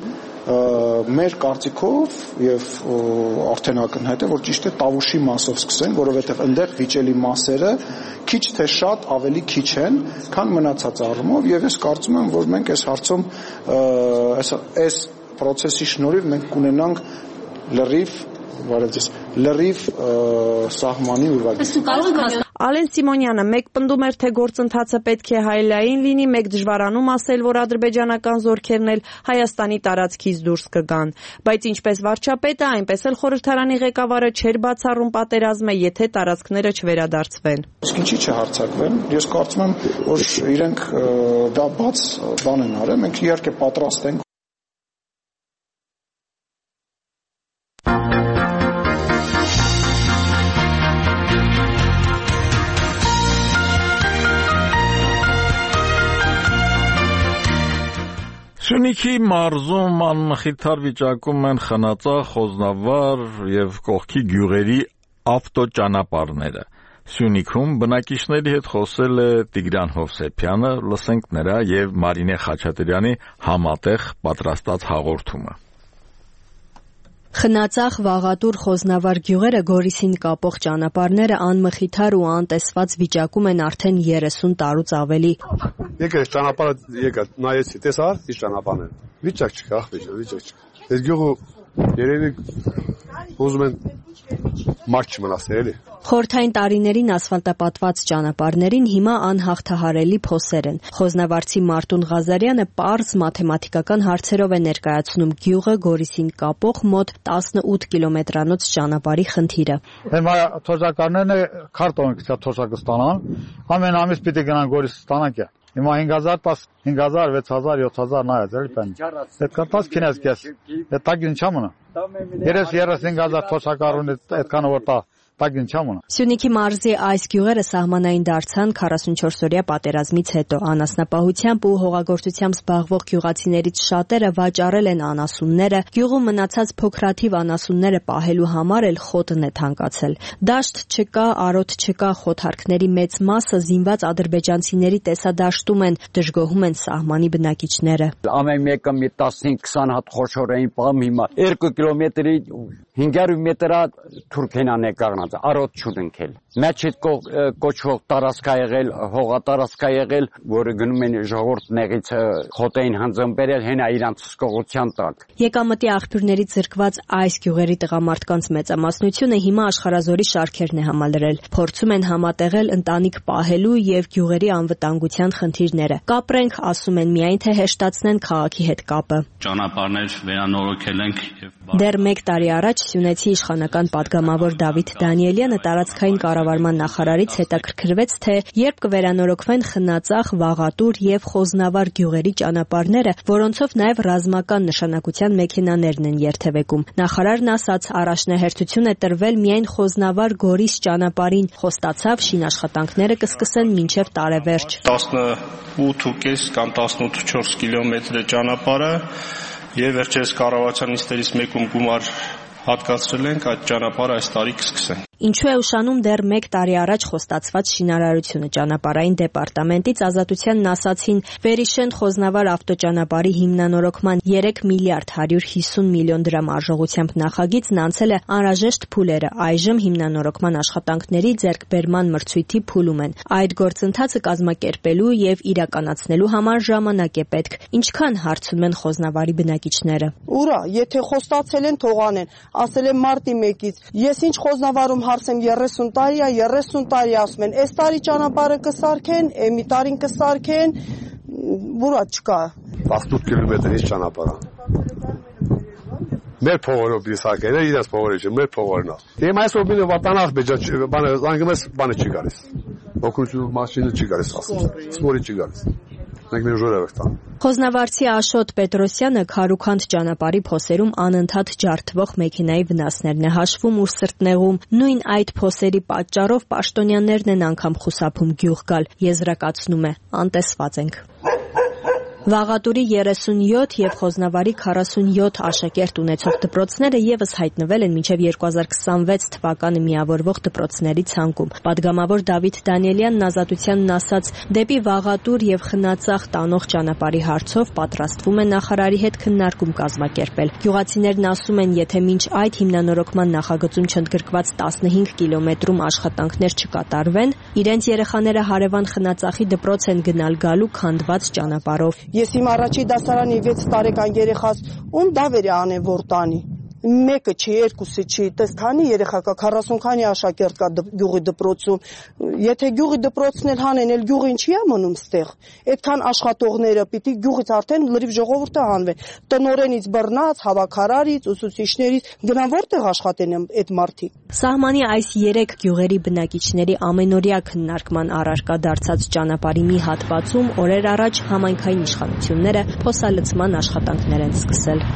մեր կարծիքով եւ արդեն ակնհայտ է, որ ճիշտ է Տավուշի մասով սկսեն, որովհետեւ այնտեղ վիճելի մասերը քիչ թե շատ ավելի քիչ են, քան մնացած առումով եւ ես կարծում եմ, որ մենք այս հարցում այս այս process-ի շնորհիվ մենք կունենանք լրիվ Բարեձեզ լրիվ սահմանի ուրվագիծ։ Ալեն Սիմոնյանը մեկ պնդում էր, թե գործընթացը պետք է հայելային լինի, մեկ դժվարանում ասել, որ ադրբեջանական զորքերն էլ Հայաստանի տարածքից դուրս կգան։ Բայց ինչպես վարչապետը, այնպես էլ խորհրդարանի ղեկավարը չէր բացառում պատերազմը, եթե տարածքները չվերադարձվեն։ Իսկ ինչի՞ չհարցակվեն։ Ես կարծում եմ, որ իրենք դա բաց բան են արել, մենք իհարկե պատրաստ ենք Սյունիքի մարզում անմխիթար վիճակում են Խնածա, Խոզնավար եւ կողքի գյուղերի ավտոճանապարհները։ Սյունիքում բնակիչների հետ խոսել է Տիգրան Հովսեփյանը, լսենք նրա եւ Մարինե Խաչատրյանի համատեղ պատրաստած հաղորդումը։ Խնածախ, Վաղատուր, Խոզնավար գյուղերը Գորիսին կապող ճանապարհները անմխիթար ու անտեսված վիճակում են արդեն երեսուն տարուց ավելի։ Եկա ճանապարհը եկա նայեցի, տեսար, ի ճանապարհն է։ Վիճակ չկա, վիճակ չկա։ Այս գյուղը երևի ուզում են մարդ չմնացներ էլի։ Խորհրդային տարիներին ասֆալտապատված ճանապարհներին հիմա անհաղթահարելի փոսեր են։ Խոզնավարցի Մարտուն Ղազարյանը պարզ մաթեմատիկական հարցերով է ներկայացնում գյուղը Գորիսին կապող մոտ տասնութ կիլոմետրանոց ճանապարհի խնդիրը։ Հիմա թոշակարներն քարտոն կցա թոշակը ստանան, ամեն ամիս պիտի գնան Գորիս ստանանք։ Հիմա հինգ հազար, հինգ հազար, վեց հազար, յոթ հազար նայած էլի պեն։ Այդ կտած քինես կես։ Այդ տագին չամունա։ երես երեսին հազար թոշակարուն այդքան որ տա տագին չամունա։ Սյունիքի մարզի այս գյուղերը սահմանային դարձան քառասունչորսօրյա պատերազմից հետո։ Անասնապահությամբ ու հողագործությամբ զբաղվող գյուղացիներից շատերը վաճառել են անասունները, գյուղում մնացած փոքրաթիվ անասունները պահելու համար էլ խոտն է թանկացել։ Դաշտ չկա, արոտ չկա, խոթարքների մեծ մասը զինված ադրբեջանցիների տեսադաշտում են, դժգոհում են սահմանի բնակիչները։ Ամեն մեկը մի տասնհինգ քսան հատ խոշոր էին պահում, հիմա երկու կիլոմետրի հինգ հարյուր մետրա Թուրքենան է կանգնած, արոտ չունենքել։ Մեջ այդ կոչվող տարածք ա եղել, հողատարածք ա եղել, որը գնում են ժողովուրդ նեղից խոտային հանձնբերել, հենա իրանց սկողության տակ։ Եկամտի աղբյուրներից զրկված այս գյուղերի տղամարդկանց մեծամասնությունը հիմա աշխարհազորի շարքերն է համալրել։ Փորձում են համատեղել ընտանիք պահելու եւ գյուղերի անվտանգության խնդիրները։ Կապրենք, ասում են, միայն թե հեշտացնեն քաղաքի հետ կապը։ Ճանապարհներ վերանորոգել ենք եւ Դեռ մեկ տարի առաջ սյունեցի իշխանական պատգամավոր Դավիթ Դանիելյանը տարածքային կառավարման նախարարից հետաքրքրվեց, թե երբ կվերանորոգվեն Խնածախ, Վաղատուր եւ Խոզնավար գյուղերի ճանապարհները, որոնցով նաեւ ռազմական նշանակության մեքենաներն են երթևեկում։ Նախարարն ասաց, առաջնահերթություն է տրվել միայն Խոզնավար Գորիս ճանապարհին, խոստացավ շինաշխատանքները կսկսեն մինչեւ տարեվերջ։ տասնութ ու կես կամ տասնութ ու չորս կիլոմետր է ճանապարհը եւ վերջերս կառավարության նիստերից մեկում գումար հատկացրել ենք, այդ ճանապարհը այս տարի կսկսենք։ Ինչու է ուշանում դեռ մեկ տարի առաջ խոստացված շինարարությունը։ Ճանապարհային դեպարտամենտից Ազատությանն ասացին, Վերիշեն Խոզնավար ավտոճանապարհի հիմնանորոգման երեք միլիարդ հարյուր հիսուն միլիոն դրամ արժողությամբ նախագիծն անցել է անհրաժեշտ փուլերը, այժմ հիմնանորոգման աշխատանքների ձեռքբերման մրցույթի փուլում են։ Այդ գործընթացը կազմակերպելու եւ իրականացնելու համար ժամանակ է պետք։ Ինչքան հարցում են Խոզնավարի բնակիչները։ Ուրա, եթե խոստացել են, թող անեն։ Ասել եմ մարտի մեկից, ես ինչ Խոզնավարում հարցեմ երեսուն տարի է, երեսուն տարի ասում են, այս տարի ճանապարհը կսարքեն, էմի տարին կսարքեն, որա չկա։ տասնութ կիլոմետրից ճանապարհ։ Մեր փողերով դիսակել է, իրաց փողերը չէ, մեր փողերն է։ Դեմ այսօր մինը վատանախ բեջա, բանը անգամես բանը չի գալիս։ Օգնություն մաշինը չի գալիս, ասում։ Սպորի չի գալիս։ Մենք մեր ժորը վստահ։ Խոզնավարցի Աշոտ Պետրոսյանը Քարուքանդ ճանապարհի փոսերում անընդհատ ջարդվող մեքենայի վնասներն է հաշվում ու սրտնեղում։ Նույն այդ փոսերի պատճառով պաշտոնյաներն են անգամ խուսափում գյուղ գալ, եզրակացնում է, անտեսված ենք։ Վաղատուրի երեսունյոթ եւ Խոզնավարի քառասունյոթ աշակերտ ունեցող դպրոցները եւս հայտնվել են մինչեւ երկու հազար քսանվեց թվականը միավորվող դպրոցների ցանկում։ Պատգամավոր Դավիթ Դանիելյանն Ազատությանն ասաց, դեպի Վաղատուր եւ Խնածախ տանող ճանապարհի հարցով պատրաստվում է նախարարի հետ քննարկում կազմակերպել։ Գյուղացիներն ասում են, եթե մինչ այդ հիմնանորոգման նախագծում չընդգրկված տասնհինգ կիլոմետրում աշխատանքներ չկատարվեն, իրենց երեխաները հարևան Խնածախի դպրոց են գնալ գալու քանդված ճանապարհով։ Ես իմ առաջի դասարանի վեց տարեկան երեխաս ում դավեր է անեն որ տանի։ Մեկը չի, երկուսը չի, տես քանի երեխա կա, քառասուն քանի աշակերտ կա գյուղի դպրոցում։ Եթե գյուղի դպրոցն էլ հանեն, էլ գյուղը ինչի է մնում ստեղ։ Այդքան աշխատողները պիտի գյուղից արդեն լրիվ ժողովուրդը հանվեն։ Տնորենից բռնած, հավաքարարից, ուսուցիչներից գնան որտեղ աշխատեն այդ մարդիկ։ Սահմանի այս երեք գյուղերի բնակիչների ամենօրյա քննարկման առարկա դարձած ճանապարհի մի հատվածում օրեր առաջ համայնքային իշխանությունները փոսալցման աշխատանքներ են սկսել։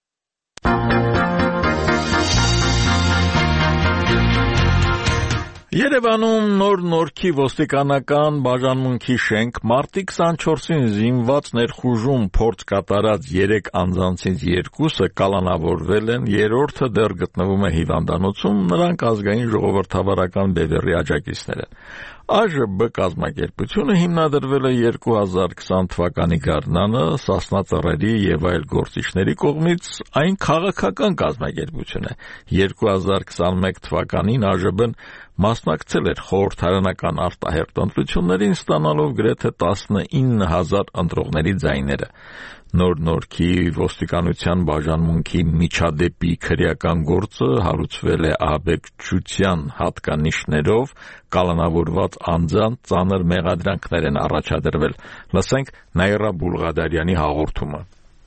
Երևանում նոր Նորքի ոստիկանական բաժանմունքի շենք մարտի քսանչորսին զինված ներխուժում փորձ կատարած երեք անձանցից երկուսը կալանավորվել են, երրորդը դեռ գտնվում է հիվանդանոցում, նրանք ազգային ժողովրդավարական բևեռի աջակիցներ են։ Ա Ժ B կազմակերպությունը հիմնադրվել է երկու հազար քսան թվականի գարնանը Սասնա Ծռերի եւ այլ գործիչների կողմից, այն քաղաքական կազմակերպություն է։ երկու հազար քսանմեկ թվականին Ա Ժ B-ն մասնակցել էր խորհրդարանական արտահերտ ընտրություններին, ստանալով գրեթե տասնինը հազար ընտրողների ձայները։ Նոր Նորքի ոստիկանության բաժանմունքի միջադեպի քրեական գործը հարուցվել է ահաբեկչության հատկանիշներով, կալանավորված անձանց ծանր մեղադրանքներ են առաջադրվել։ Լսենք Նաիրա Բուլղադարյանի հաղորդումը։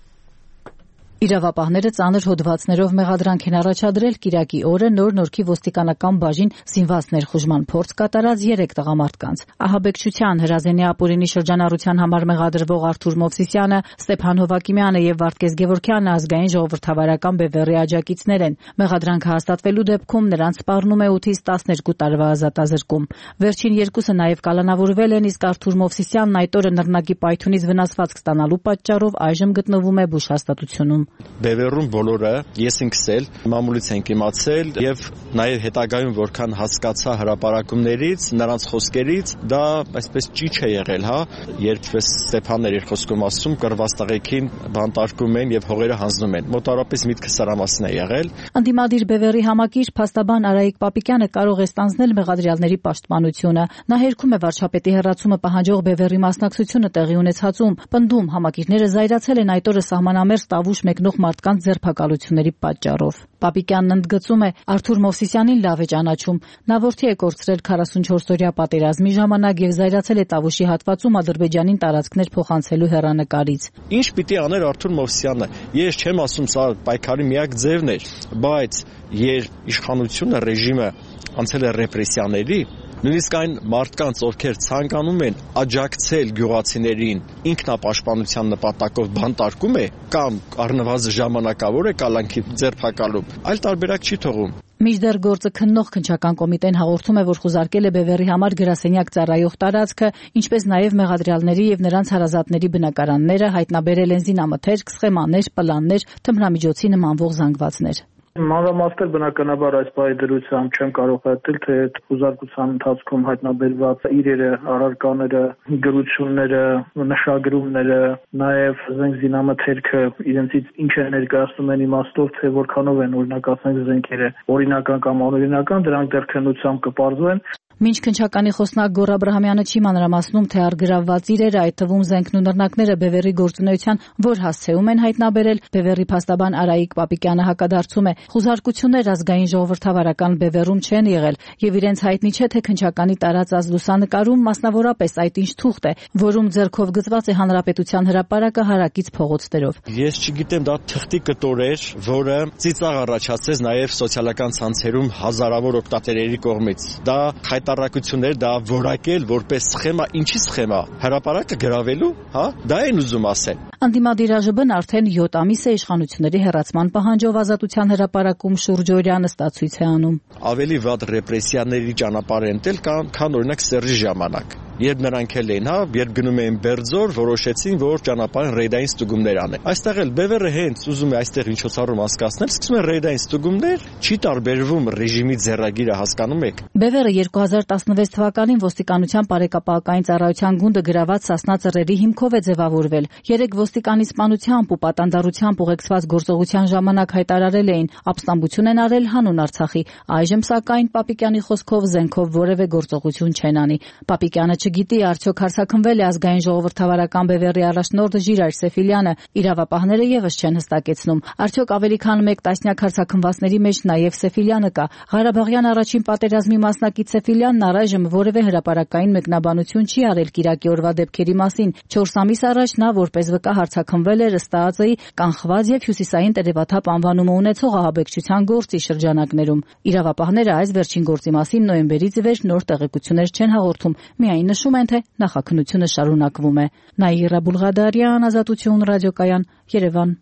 Իրավապահները ծանր հոդվածներով մեղադրանք են առաջադրել Կիրակի օրը Նոր Նորքի ոստիկանական բաժին զինված ներխուժման փորձ կատարած երեք տղամարդկանց։ Ահաբեկչության, հրազենի ապօրինի շրջանառության համար մեղադրվող Արթուր Մովսիսյանը, Ստեփան Հովակիմյանը եւ Վարդգես Գևորգյանը ազգային ժողովրդավարական բևեռի աջակիցներ են։ Մեղադրանքը հաստատվելու դեպքում նրանց սպառնում է ութից տասներկու տարվա ազատազրկում։ Վերջին երկուսը նաեւ կալանավորվել են, իսկ Արթուր Մովսիսյանն այդ օրը նռնակի պայթյունից վնասվածք ստանալու պատճառով այժմ գտնվում է բուժ հաստատությունում։ Բևեռում բոլորը ես ինքս էլ մամուլից ենք իմացել եւ նաեւ հետագայում որքան հասկացա հրապարակումներից, նրանց խոսքերից, դա այսպես ճիչ է եղել, հա, երբ Ստեփանն էր խոսքում ասում, կռված տղեկին բանտարկում են եւ հողերը հանձնում են։ Մոտարապես միտքը սրա մասին է եղել։ Անդիմադիր Բևեռի համակիր փաստաբան Արայիկ Պապիկյանը կարող է ստանձնել մեղադրյալների պաշտպանությունը։ Նա հերքում է վարչապետի հեռացումը պահանջող Բևեռի մասնակցությունը տեղի ունեցածում, պնդում համակիրները զայրացել են այդ օրը սահմանամերձ Տավուշ մեկնող մարդկանց ձերբակալությունների պատճառով։ Պապիկյանն ընդգծում է, Արթուր Մովսիսյանին լավ է ճանաչում։ Նա որդի է կորցրել քառասունչորսօրյա պատերազմի ժամանակ եւ զայրացել է Տավուշի հատվածում Ադրբեջանին տարածքներ փոխանցելու հեռանկարից։ Ինչ պիտի աներ Արթուր Մովսյանը։ Ես չեմ ասում սա պայքարի միակ ձևն էր, բայց երբ իշխանությունը, ռեժիմը անցել է ռեպրեսիաների, նույնիսկ այն մարդկանց, ովքեր ցանկանում են աջակցել գյուղացիներին ինքնապաշտպանության նպատակով բանտարկում է կամ առնվազն ժամանակավոր է կալանքի ձերբակալում, այլ տարբերակ չի թողում։ Մինչդեռ գործը քննող քննչական կոմիտեն հաղորդում է, որ խուզարկել է Բևեռի համար գրասենյակ ծառայող տարածքը, ինչպես նաև մեղադրյալների եւ նրանց հարազատների բնակարանները, հայտնաբերել են զինամթերք, սխեմաներ, պլաններ, թմրամիջոցի նմանվող զանգվածներ։ Մանրամասներ բնականաբար այս պահի դրությամբ չեմ կարող հետել, թե այդ խուզարկության ընթացքում հայտնաբերված իրերը, առարկաները, գրությունները, նշագրումները, նաև զենք զինամթերքը իրենցից ինչ է ներկայացնում են իմաստով, թե որքանով են օրինակ ասենք զենքերը օրինական կամ անօրինական, դրանք դեռ քննությամբ կպարզվեն։ Մինչ քննչականի խոսնակ Գոռ Աբրահամյանը չի մանրամասնում, թե առգրավված իրերը, այդ թվում զենքն ու նռնակները Բևեռի գործունեության որ հասցեում են հայտնաբերել, Բևեռի փաստաբան Արայիկ Պապիկյանը հակադարձում է, խուզարկություններ ազգային ժողովրդավարական Բևեռում չեն եղել եւ իրենց հայտնի չէ, թե քննչականի տարածած լուսանկարում մասնավորապես այդ ինչ թուղթ է, որում ձեռքով գծված է հանրապետության հրապարակը հարակից փողոցներով։ Ես չգիտեմ, դա թղթի կտոր էր, որը ծիծաղ առաջացեց նաեւ սոցիալական ցանցերում հազարավոր օգտատերերի կողմից։ Դա հայտարարություններ, դա որակել որպես սխեմա, ինչի սխեմա, հրապարակը գրավելու, հա, դա են ուզում ասել։ Անդիմադիր ԱԺԲ-ն արդեն յոթ ամիս է իշխանությունների հեռացման պահանջով ազատության հրապարակում շուրջօրյա նստացույց է անում։ Ավելի վատ ռեպրեսիաների ճանապարհ են տել, քան օրինակ Սերժի ժամանակ։ Երբ նրանք էլ էին, հա, երբ գնում էին Բերձոր, որոշեցին, որ ճանապարհին ռեյդային ստուգումներ անեն։ Այստեղ էլ Բևեռը հենց ուզում է այստեղ միջոցառում անցկացնել, սկսում են ռեյդային ստուգումներ, չի տարբերվում ռեժիմի ձեռագիրը, հասկանում եք։ Բևեռը երկու հազար տասնվեց թվականին ոստիկանության բարեկապահական ծառայության գունդը գրաված Սասնա ծռերի հիմքով է ձևավորվել։ Երեք ոստիկանի սպանությամբ ու պատանդարությամբ ուղեկցված գործողության ժամանակ հայտարարել էին ապստամբություն են արել հանուն Արցախի։ Այժմ սակայն Պապիկյանի խոսքով զենքով որևէ գործողություն չեն անի։ Պապիկյանը չգիտի, արդյոք հարձակվել է ազգային ժողովրդավարական Բևեռի առաջնորդ Ժիրայր Սեֆիլյանը, իրավապահները եւս չեն հստակեցնում։ Արդյոք ավելի քան մեկ տասնյակ հարձակվվածների մեջ նաեւ Սեֆիլյանը կա։ Ղարաբաղյան առաջին պատերազմի մասնակից Սեֆիլյանն առայժմ որևէ հրապարակային մեկնաբանություն չի արել Կիրակի օրվա դեպքերի մասին։ Չորս ամիս առաջ նա որպես վկա հարձակվել էր ըստ ԱԱԾ-ի կանխված եւ հյուսիսային տերևաթափ անվանումը ունեցող ահաբեկչության գործի շրջանակներում։ Իրավապահները այս վերջին գործի մասին նոյեմբերից ի վեր նոր տեղեկություններ չեն հաղորդում, միայն նշում են, թե նախաքննությունը շարունակվում է։ Նաիրա Բուլղադարյան, Ազատություն ռադիոկայան, Երևան։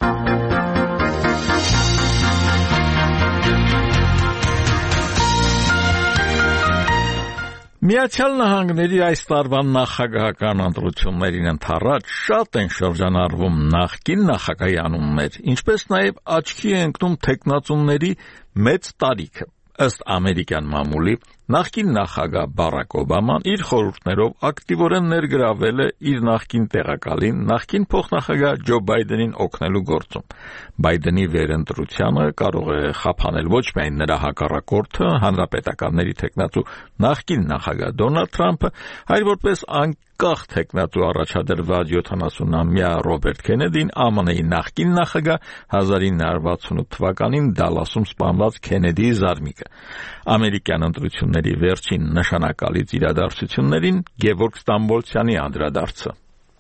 Միացյալ Նահանգների այս տարվա նախագահական ընտրություններին ընդառաջ շատ են շրջանառվում նախկին նախագահի անուններ, ինչպես նաև աչքի է ընկնում թեկնածուների մեծ տարիքը։ Ըստ ամերիկյան մամուլի Նախկին նախագահ Բարակ Օբաման իր խորհուրդներով ակտիվորեն ներգրավել է իր նախկին տեղակալին, նախկին փոխնախագահ Ջո Բայդենին օգնելու գործում։ Բայդենի վերընտրությանը կարող է խափանել ոչ միայն նրա հակառակորդը, հանրապետականների թեկնածու նախկին նախագահ Դոնալդ Թրամփը, այլ որպես անկախ թեկնածու առաջադրված յոթանասունամյա Ռոբերտ Քենեդին, ԱՄՆ-ի նախկին նախագահ, հազար ինը հարյուր վաթսունութ թվականին Դալասում սպանված Քենեդիի զարմիկը։ Ամերիկյան ընտրությունների վերջին նշանակալից իրադարձություններին Գևորգ Ստամբոլցյանի անդրադարձը։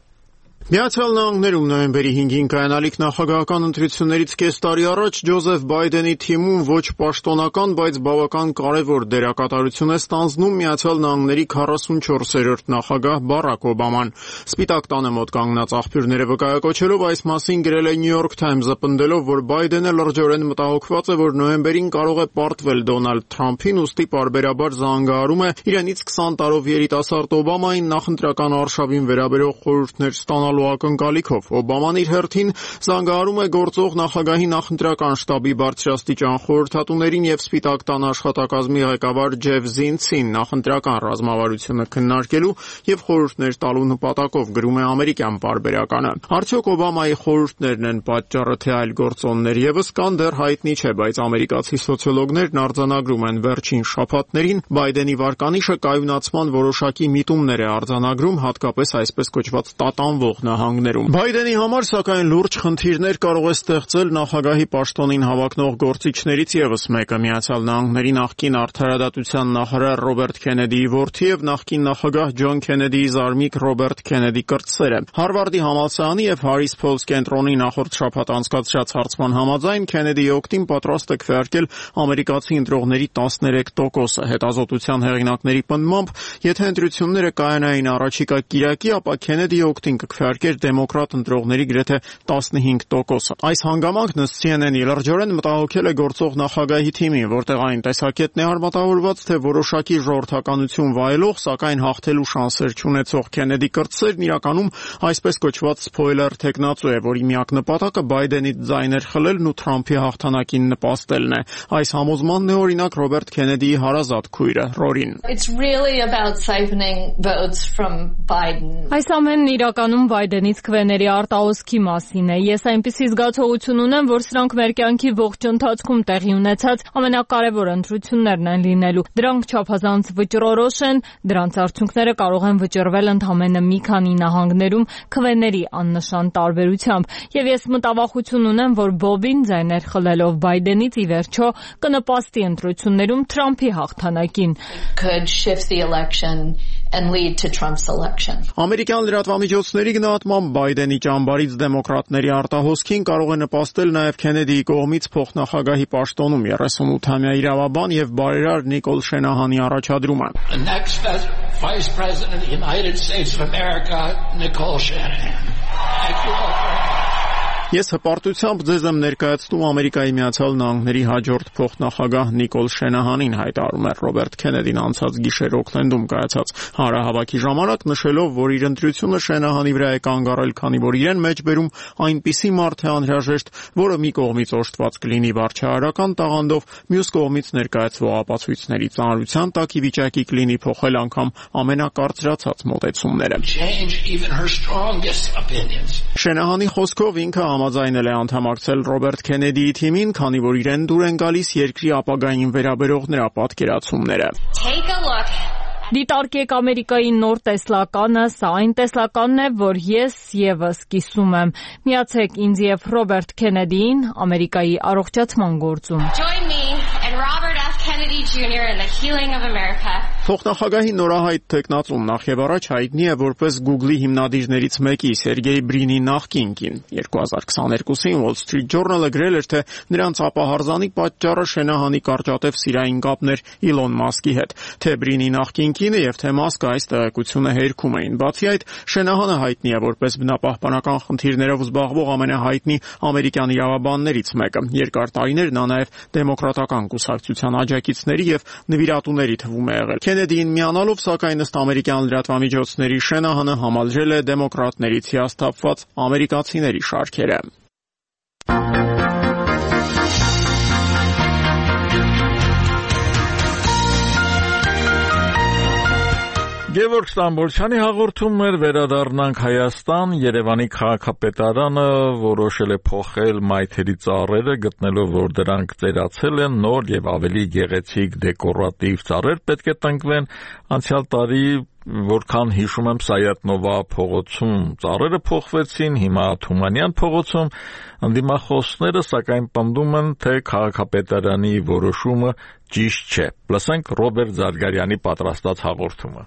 Միացյալ Նահանգներում նոյեմբերի հինգին կայանալիք նախագահական ընտրություններից կես տարի առաջ Ջոզեֆ Բայդենի թիմում ոչ պաշտոնական, բայց բավական կարևոր դերակատարություն է ստանձնում Միացյալ Նահանգների քառասունչորսերորդ նախագահ Բարակ Օբաման։ Սպիտակ տանը մոտ կանգնած աղբյուրները վկայակոչելով այս մասին գրել է New York Times-ը, պնդելով, որ Բայդենը լրջորեն մտահոգված է, որ նոյեմբերին կարող է պարտվել Դոնալդ Թրամփին, ուստի պարբերաբար զանգահարում է իրենից քսան տարով երիտասարդ Օբամային նախընտրական արշավին վերաբերող խորհուրդներ ստանալ ակնկալիքով։ Օբաման իր հերթին զանգահարում է գործող նախագահի նախընտրական շտաբի բարձրաստիճան խորհրդատուներին եւ Սպիտակ տան աշխատակազմի ղեկավար Ջեֆ Զինցին նախընտրական ռազմավարությունը քննարկելու եւ խորհուրդներ տալու նպատակով, գրում է ամերիկյան պարբերականը։ Արդյոք Օբամայի խորհուրդներն են պատճառը, թե այլ գործոններ եւս կան, դեռ հայտնի չէ, բայց ամերիկացի սոցիոլոգներն արձանագրում են վերջին շաբաթներին Բայդենի վարկանիշը կայունացման որոշակի միտումներ է արձանագրում, հատկապես այսպես կոչված տատանվող նահանգներում։ Բայդենի համար, սակայն, լուրջ խնդիրներ կարող է ստեղծել նախագահի պաշտոնին հավակնող գործիչներից եւս մեկը՝ Միացյալ Նահանգների նախկին արդարադատության նախարար Ռոբերտ Քենեդիի որդի եւ նախկին նախագահ Ջոն Քենեդիի զարմիկ Ռոբերտ Քենեդի կրտսերը։ Հարվարդի համալսարանի եւ Հարիս Փոլս կենտրոնի նախորդ շաբաթ անցկացրած հարցման համաձայն Քենեդիի օգտին պատրաստ է քվեարկել ամերիկացի ընտրողների տասներեք տոկոսը։ Հետազոտության հեղինակների պնդմամբ, եթե ընտրությունները կայանային առաջիկա կիրակի, ապա Քենեդիի օգտին կքվեարկեր դեմոկրատ ընտրողների գրեթե տասնհինգ տոկոսը։ Այս հանգամանքն ըստ C N N-ի լրջորեն մտահոգել է գործող նախագահի թիմին, որտեղ այն տեսակետն է արմատավորված, թե որոշակի ժողովրդականություն վայելող, սակայն հաղթելու շանսեր չունեցող Քենեդի կրտսերն իրականում այսպես կոչված սփոյլեր թեկնածու է, որի միակ նպատակը Բայդենից ձայներ խլելն ու Թրամփի հաղթանակին նպաստելն է։ Այս համոզմանն է օրինակ Ռոբերտ Քենեդիի հարազատ քույրը Ռորին։ It's really about siphoning votes from Biden. Այս ամենն իրականում Բայդենից քվեների արտահոսքի մասին է։ Ես այնպիսի զգացողություն ունեմ, որ սրանք մեր կյանքի ողջ ընթացքում տեղի ունեցած ամենակարևոր ընտրություններն են լինելու։ Դրանք չափազանց վճռորոշ են, դրանց արդյունքները կարող են վճռվել ընդամենը մի քանի նահանգներում քվեների աննշան տարբերությամբ, եւ ես մտավախություն ունեմ, որ Բոբին ձայներ խլելով Բայդենից ի վերջո կնպաստի ընտրություններում Թրամփի հաղթանակին։ Could shift the election and lead to Trump's election. Ամերիկյան լրատվամիջոցների գնահատմամբ Բայդենի ճամբարից դեմոկրատների արտահոսքին կարող է նպաստել նաև Քենեդիի կողմից փոխնախագահի պաշտոնում երեսունութամյա իրավաբան եւ բարերար Նիկոլ Շենահանի առաջադրումը։ The next Vice President of the United States of America, Nicole Shanahan. Thank you all very much. Ես հպարտությամբ ձեզ եմ ներկայացնում Ամերիկայի Միացյալ Նահանգների հաջորդ փոխնախագահ Նիկոլ Շենահանին, հայտարարում է Ռոբերտ Քենեդին անցած գիշեր Օքլենդում կայացած հանրահավաքի ժամանակ, նշելով, որ իր ընտրությունը Շենահանի վրա է կանգ առել, քանի որ իրեն մեջ բերում այնպիսի մարդ է անհրաժեշտ, որը մի կողմից օժտված կլինի վարչահարական տաղանդով, մյուս կողմից ներկայացվող ապացույցների ծանրության տակ ի վիճակի կլինի փոխել անգամ ամենակարծրացած մոտեցումները։ Շենահանի խոսքով ինքը համաձայնել է անդամակցել Ռոբերտ Քենեդիի թիմին, քանի որ իրեն դուր են գալիս երկրի ապագային վերաբերող նրա պատկերացումները։ Դիտարկեք Ամերիկայի նոր տեսլականը, սա այն տեսլականն է, որ ես եւս կիսում եմ։ Միացեք ինձ եւ Ռոբերտ Քենեդիին Ամերիկայի առողջացման գործում։ Join me and Robert F. Kennedy Junior in the healing of America. Փոխնախագահի նորահայտ թեկնածուն նախև առաջ հայտնի է որպես Google-ի հիմնադիրներից մեկի Սերգեյ Բրինի նախկին կին։ երկու հազար քսաներկուսին Wall Street Journal-ը գրել էր, թե նրանց ապահարզանի պատճառը Շենահանի կարճատև սիրային կապներ Իլոն Մասկի հետ։ Թե Բրինի նախկին կինը եւ թե Մասկը այս տեղեկությունը հերքում էին։ Բացի այդ, Շենահանը հայտնի է որպես բնապահպանական խնդիրներով զբաղվող ամենահայտնի ամերիկյան իրավաբաններից մեկը։ Երկար տարիներ նա նաեւ դեմոկրատական կուսակցության աջակիցների եւ նվիրատուների թվում է եղել։ Քենեդիին միանալով, սակայն ըստ ամերիկյան լրատվամիջոցների Շենահանը համալրել է դեմոկրատներից հիասթափված ամերիկացիների շարքերը։ Գևորգ Ստամբոլցյանի հաղորդումներ վերադառնանք Հայաստան։ Երևանի քաղաքապետարանը որոշել է փոխել մայթերի ծառերը, գտնելով, որ դրանք ծերացել են, նոր եւ ավելի գեղեցիկ դեկորատիվ ծառեր պետք է տնկվեն։ Անցյալ տարի, որքան հիշում եմ, Սայաթ-Նովա փողոցում ծառերը փոխվեցին, հիմա Թումանյան փողոցում։ Ընդդիմախոսները սակայն պնդում են, թե քաղաքապետարանի որոշումը ճիշտ չէ։ Լսենք Ռոբերտ Զարգարյանի պատրաստած հաղորդումը։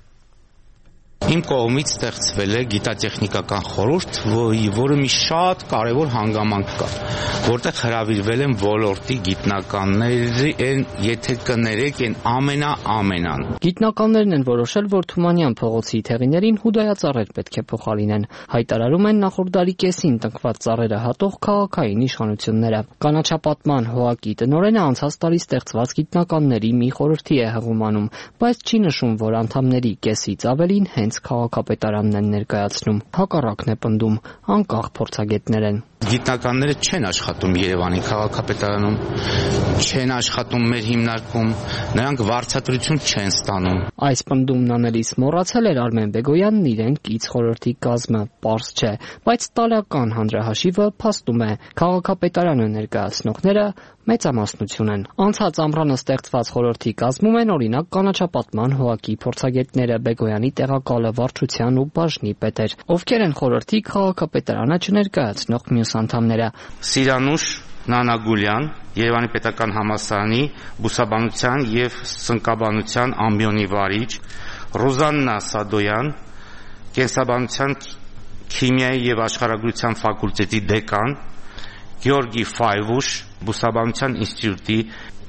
Իմ կողմից ստեղծվել է գիտատեխնիկական խորհուրդ, որը մի շատ կարևոր հանգամանք կա, որտեղ հրավիրվել են ոլորտի գիտնականների, են, եթե կներեք, են ամենա-ամենան։ Գիտնականներն են որոշել, որ Թումանյան փողոցի թեղիներին հուդայածառեր պետք է փոխարինեն։ Հայտարարում են նախորդ դարի կեսին տնկված ծառերը հատող քաղաքային իշխանությունները։ Կանաչապատման հոակի տնօրենը անցած տարի ստեղծված գիտնականների մի խորհրդի է հղումանում, բայց չի նշում, որ անդամների կեսից ավելին հենց քաղաքապետարանն են ներկայացնում։ Հակառակն է պնդում, անկախ փորձագետներ են։ Գիտնականները չեն աշխատում Երևանի քաղաքապետարանում, չեն աշխատում մեր հիմնարկում, նրանք վարձատրություն չեն ստանում։ Այս պնդումն անելիս մոռացել էր Արմեն Բեգոյանն իրեն կից խորհրդի կազմը, պարզ չէ, բայց տարական հանրահաշիվը փաստում է, քաղաքապետարանը ներկայացնողները մեծամասնություն են։ Անցած ամռանը ստեղծված խորհրդի կազմում են օրինակ կանաչապատման հոակի փորձագետները, Բեգոյանի տեղակալը, վարչության ու բաժնի պետեր, ովքեր են խորհրդի քաղաքապետարանը չներկայացնող մյուս անդամները։ Սիրանուշ Նանագուլյան, Երևանի պետական համալսարանի բուսաբանության եւ սնկաբանության ամբիոնի վարիչ, Ռոզաննա Սադոյան, կենսաբանության, քիմիայի եւ աշխարհագրության ֆակուլտետի դեկան, Գեորգի Ֆայվուշ, բուսաբանության ինստիտուտի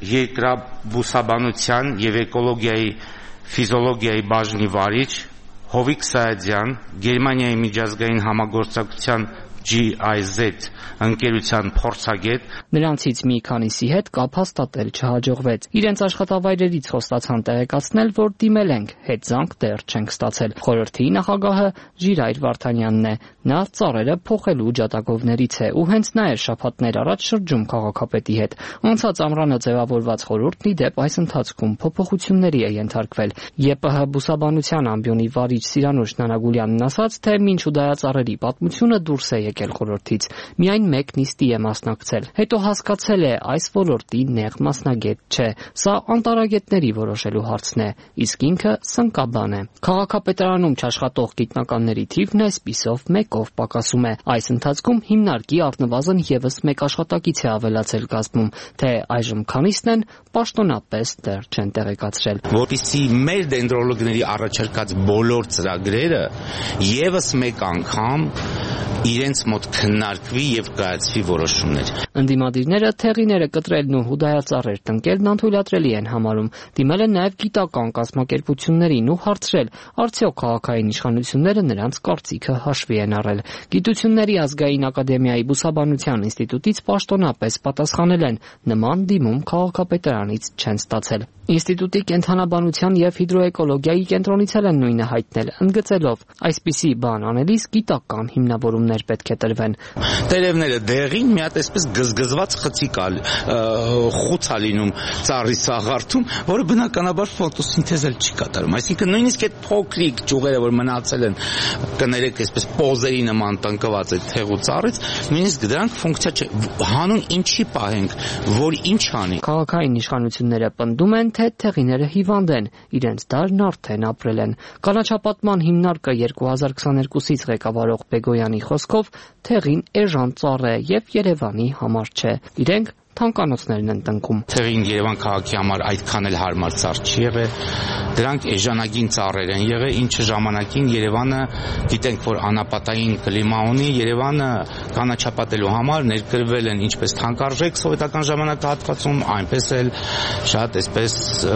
երկրաբուսաբանության եւ էկոլոգիայի ֆիզիոլոգիայի բաժնի վարիչ, Հովիկ Սայադյան, Գերմանիայի միջազգային համագործակցության G I Z ընկերության փորձագետ։ Նրանցից մի քանիսի հետ կապ հաստատել չհաջողվեց։ Իրենց աշխատավայրերից խոստացան տեղեկացնել, որ դիմել ենք, հետզանք դեռ չենք ստացել։ Խորհրդի նախագահը Ժիրայր Վարդանյանն է։ Նա ծառերը փոխելու ջատագովներից է ու հենց նա էր շաբաթներ առաջ շրջում քաղաքապետի հետ։ Անցած ամռանը ձևավորված խորհուրդն ի դեպ այս ընթացքում փոփոխությունների է ենթարկվել։ Ե P H բուսաբանության ամբիոնի վարիչ Սիրանուշ Նանագուլյանն ասաց, թե մինչ հուդայածառերի պատմությունը դուրս է եկել խորհրդից, միայն մեկ նիստի է մասնակցել։ Հետո հասկացել է, այս ոլորտի նեղ մասնագետ չէ։ Սա անտարագետների որոշելու հարցն է, իսկ ինքը սնկաբան է։ Քաղաքապետարանում չաշխատող գիտնականների թիվն այսպիսով մեկով պակասում է։ Այս ընթացքում հիմնարկի առնվազն եւս մեկ աշխատակից է ավելացել կազմում, թե այժմ քանիսն են, պաշտոնապես դեռ չեն տեղեկացրել։ Որպեսզի մեր դենդրոլոգների առաջարկած բոլոր ծրագրերը եւս մեկ անգամ իրենց մոտ քննարկվի եւ կայացվի որոշումներ։ Ընդդիմադիրները թեղիները կտրելն ու հուդայածառեր տնկելն անթույլատրելի են համարում, դիմել են նաեւ գիտական կազմակերպություններին ու հարցրել, արդյոք քաղաքային իշխանությունները նրանց կարծիքը հաշվի են առել։ Գիտությունների ազգային ակադեմիայի բուսաբանության ինստիտուտից պաշտոնապես պատասխանել են, նման դիմում քաղաքապետարանից չեն ստացել։ Ինստիտուտի կենթանաբանության եւ հիդրոէկոլոգիայի կենտրոնից էլ են նույնը հայտնել, ընդգծելով, այսպիսի բան անելիս գիտական հիմնավորումներ պետք է տրվեն։ Տերևները դեղին մի հատ այսպես գզգզված խցիկ խուցա լինում ծառի սաղարթում, որը բնականաբար ֆոտոսինթեզ էլ չի կատարում։ Այսինքն նույնիսկ այդ փոքրիկ ճյուղերը, որ մնացել են, կներեք այսպես պոզերի նման տնկված այդ թեղու ծառից, նույնիսկ դրանք ֆունկցիա չէ։ Հանուն ինչի պահենք, որ ինչ անի։ Քաղաքային իշխանությունները պնդում են, թե թեղիները հիվանդ են, իրենց դարն արդեն ապրել են։ Կանաչապատման հիմնարկը երկու հազար քսաներկուսից ղեկավարող Բեգոյանի խոսքով թեղին էժան ծառ է եւ Երևանի համար չէ։ Իրենք թանկանոցներն են տնկում։ Թեղին Երևան քաղաքի համար այդքան էլ հարմար ծառ չի եղել։ Դրանք էժանագին ծառեր են եղել, ինչը ժամանակին Երևանը գիտենք, որ անապատային կլիմա ունի, Երևանը կանաչապատելու համար ներկրվել են ինչպես թանկարժեք սովետական ժամանակահատվածում, այնպես էլ շատ այսպես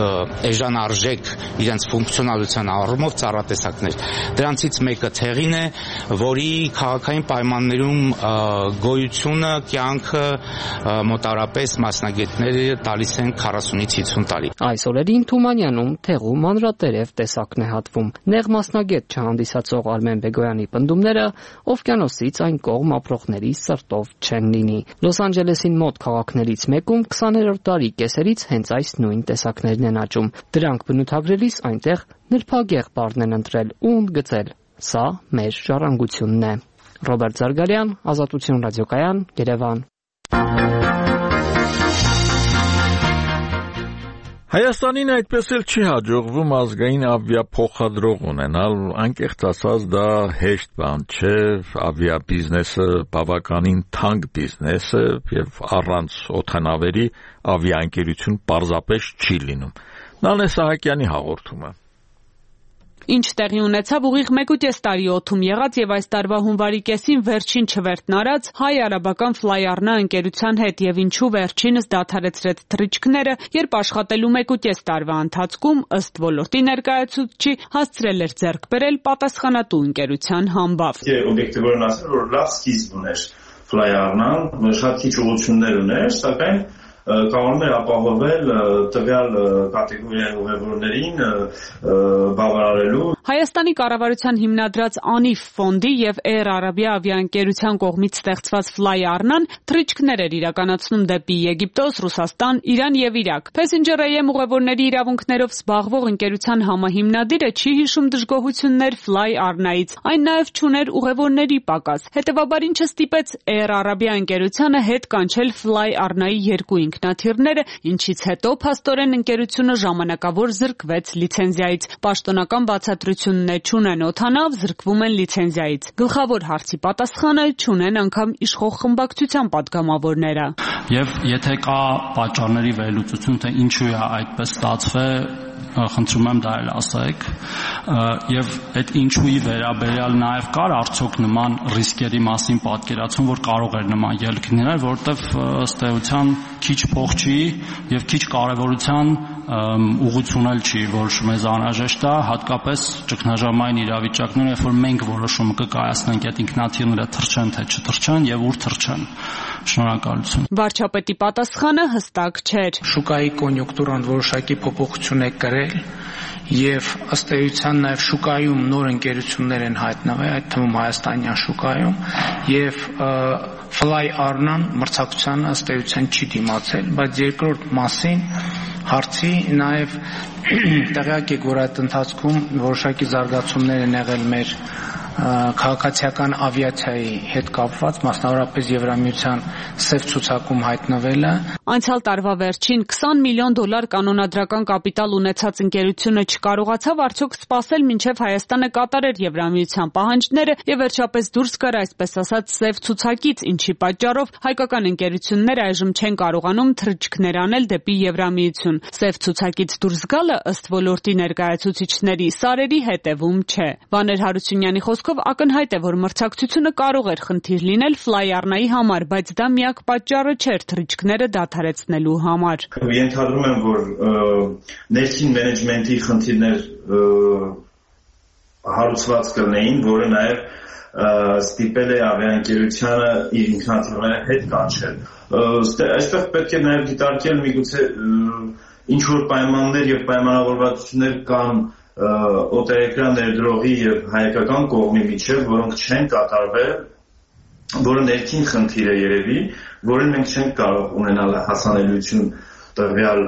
էժանարժեք իրենց ֆունկցիոնալության առումով ծառատեսակներ։ Դրանցից մեկը թեղին է, որի քաղաքային պայմաններում գոյությունը, կյանքը մոտարապես վերջապես մասնագետները տալիս են քառասունից հիսուն տարի։ Այս օրերին Թումանյանում թեղու մանրատերև տեսակն է հատվում։ Նեղ մասնագետ չհանդիսացող Արմեն Բեգոյանի պնդումները օվկիանոսից այն կողմ ապրողների սրտով չեն լինի։ Լոս Անջելեսին մոտ քաղաքներից մեկում քսաներորդ դարի կեսերից հենց այս նույն տեսակներն են աճում։ Դրանք բնութագրելիս այնտեղ նրբագեղ բառն են ընտրել ու ընդգծել. Սա մեր ժառանգությունն է։ Ռոբերտ Զարգարյան, Ազատություն ռադիոկայան, Երևան։ Հայաստանին այդպես էլ չի հաջողվում ազգային ավիափոխադրող ունենալ, անկեղծ ասած դա հեշտ բան չէ, ավիաբիզնեսը բավականին թանկ բիզնես է եւ առանց օդանավերի ավիաընկերություն պարզապես չի լինում։ Նալե Սահակյանի հաղորդումը։ Ինչ տեղի ունեցավ ուղիղ մեկուկես տարի օդում եղած եւ այս տարվա հունվարի կեսին վերջին չվերթն արած հայ-արաբական Fly-Arna ընկերության հետ եւ ինչու վերջինս դադարեցրեց թռիչքները, երբ աշխատելու մեկուկես տարվա ընթացքում ըստ ոլորտի ներկայացուցչի հասցրել էր ձեռք բերել պատասխանատու ընկերության համբավ։ Օբյեկտիվորեն ասել, որ լավ սկիզբ ուներ Fly-Arna-ն, շատ քիչ ուղղություններ ուներ, սակայն կարող էր ապահովել տվյալ կատեգորիայի ուղևորներին բավարարելու։ Հայաստանի կառավարության հիմնադրած անիֆ ֆոնդի եւ Air Arabia ավիաընկերության կողմից ստեղծված Fly-Arna-ն թռիչքներ էր իրականացնում դեպի Եգիպտոս, Ռուսաստան, Իրան եւ Իրաք։ Passenger A M ուղևորների իրավունքներով զբաղվող ընկերության համահիմնադիրը չի հիշում դժգոհություններ Fly-Arna-ից։ Այն նաեւ չուներ ուղևորների պակաս։ Հետևաբար ինչը ստիպեց Air Arabia ընկերությանը հետ կանչել Fly-Arna-ի երկու ինքնաթիռները, ինչից հետո փաստորեն ընկերությունը ժամանակավոր զրկվեց լիցենզիայից։ Պաշտոնական բացատրությունն է չունեն օդանավ, զրկվում են լիցենզիայից։ Գլխավոր հարցի պատասխանը չունեն անգամ իշխող խմբակցության падգամավորները։ Եվ եթե կա պատճառների վերլուծություն, թե ինչու է այդպես ստացվել, խնդրում եմ դա էլ ասեք, եւ այդ ինչուի վերաբերյալ նաեւ կար արդյոք նման ռիսկերի մասին պատկերացում, որ կարող էր նման ելք լինել, որովհետեւ ըստ էության քիչ փող չի եւ քիչ կարեւորության ուղղություն էլ չի, որ մեզ անհրաժեշտ է, հատկապես ճգնաժամային իրավիճակներում, երբ որ մենք որոշումը կկայացնենք այդ ինքնաթիռները թռչեն թե չթռչեն եւ ուր թռչեն։ Շնորհակալություն։ Վարչապետի պատասխանը հստակ չէր։ Շուկայի կոնյունկտուրան որոշակի փոփոխություն է կրել եւ ըստ էության նաեւ շուկայում նոր ընկերություններ են հայտնվել, այդ թվում հայաստանյան շուկայում եւ Fly-Arna-ն մրցակցության ըստ էության չի դիմացել, բայց երկրորդ մասին հարցի նաեւ տեղյակ եք, որ այդ ընթացքում որոշակի զարգացումներ են եղել մեր քաղաքացիական ավիացիայի հետ կապված, մասնավորապես Եվրամիության սև ցուցակում հայտնվելը։ Անցյալ տարվա վերջին քսան միլիոն դոլար կանոնադրական կապիտալ ունեցած ընկերությունը չկարողացավ արդյոք սպասել մինչև Հայաստանը կատարեր Եվրամիության պահանջները եւ վերջապես դուրս գար այսպես ասած սև ցուցակից, ինչի պատճառով հայկական ընկերությունները այժմ չեն կարողանում թռիչքներ անել դեպի Եվրամիություն։ Սև ցուցակից դուրս գալը ըստ ոլորտի ներկայացուցիչների սարերի հետևում չէ։ Վաներ Հարությունյանի խոսքով ակնհայտ է, որ մրցակցությունը կարող էր խնդիր լինել Fly-Arna-ի համար, բայց դա միակ պատճառը չէր թռիչքները դադարեցնելու համար։ Ենթադրում եմ, որ ներքին մենեջմենթի խնդիրներ հարուցված կլինեին, որը նաև ստիպել է ավիաընկերությանը իր ինքնաթիռները հետ կանչել։ Այստեղ պետք է նաև դիտարկել միգուցե ինչ որ պայմաններ եւ պայմանավորվածություններ կան օտարերկրյա ներդրողի եւ հայկական կողմի միջեւ, որոնք չեն կատարվել, որը ներքին խնդիր է երևի, որին մենք չենք կարող ունենալ հասանելիություն տվյալ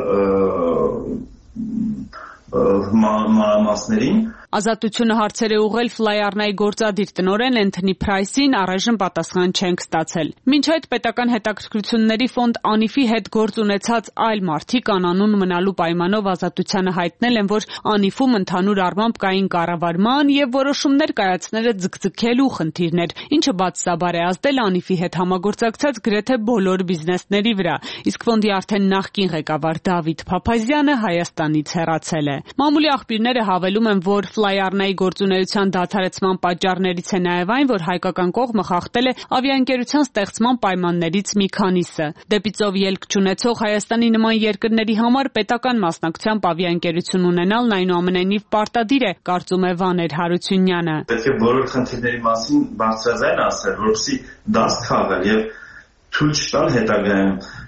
մանրամասներին։ Ազատությունը հարցեր է ուղղել Fly-Arna-ի գործադիր տնօրեն Էնթոնի Փրայսին, առայժմ պատասխան չենք ստացել։ Մինչ այդ պետական հետաքրքրությունների ֆոնդ անիֆի հետ գործ ունեցած այլ մարդիկ անանուն մնալու պայմանով ազատությանը հայտնել են, որ անիֆում ընդհանուր առմամբ կային կառավարման եւ որոշումներ կայացնելը ձգձգելու խնդիրներ, ինչը բացասաբար է ազդել անիֆի հետ համագործակցած գրեթե բոլոր բիզնեսների վրա։ Իսկ ֆոնդի արդեն նախկին ղեկավար Դավիթ Փափազյանը Հայաստանից հեռացել է։ Մամուլի աղբյուրները հավելում են, որ Fly-Arna-ի գործունեության դադարեցման պատճառներից է նաև այն, որ հայկական կողմը խախտել է ավիաընկերության ստեղծման պայմաններից մի քանիսը։ Դեպի ծով ելք չունեցող Հայաստանի նման երկրների համար պետական մասնակցությամբ ավիաընկերություն ունենալն այնուամենայնիվ պարտադիր է, կարծում է Վաներ Հարությունյանը։ Պետք է բոլոր խնդիրների մասին բարձրաձայն ասել, որպեսզի դաս քաղել եւ թույլ չտալ հետագայում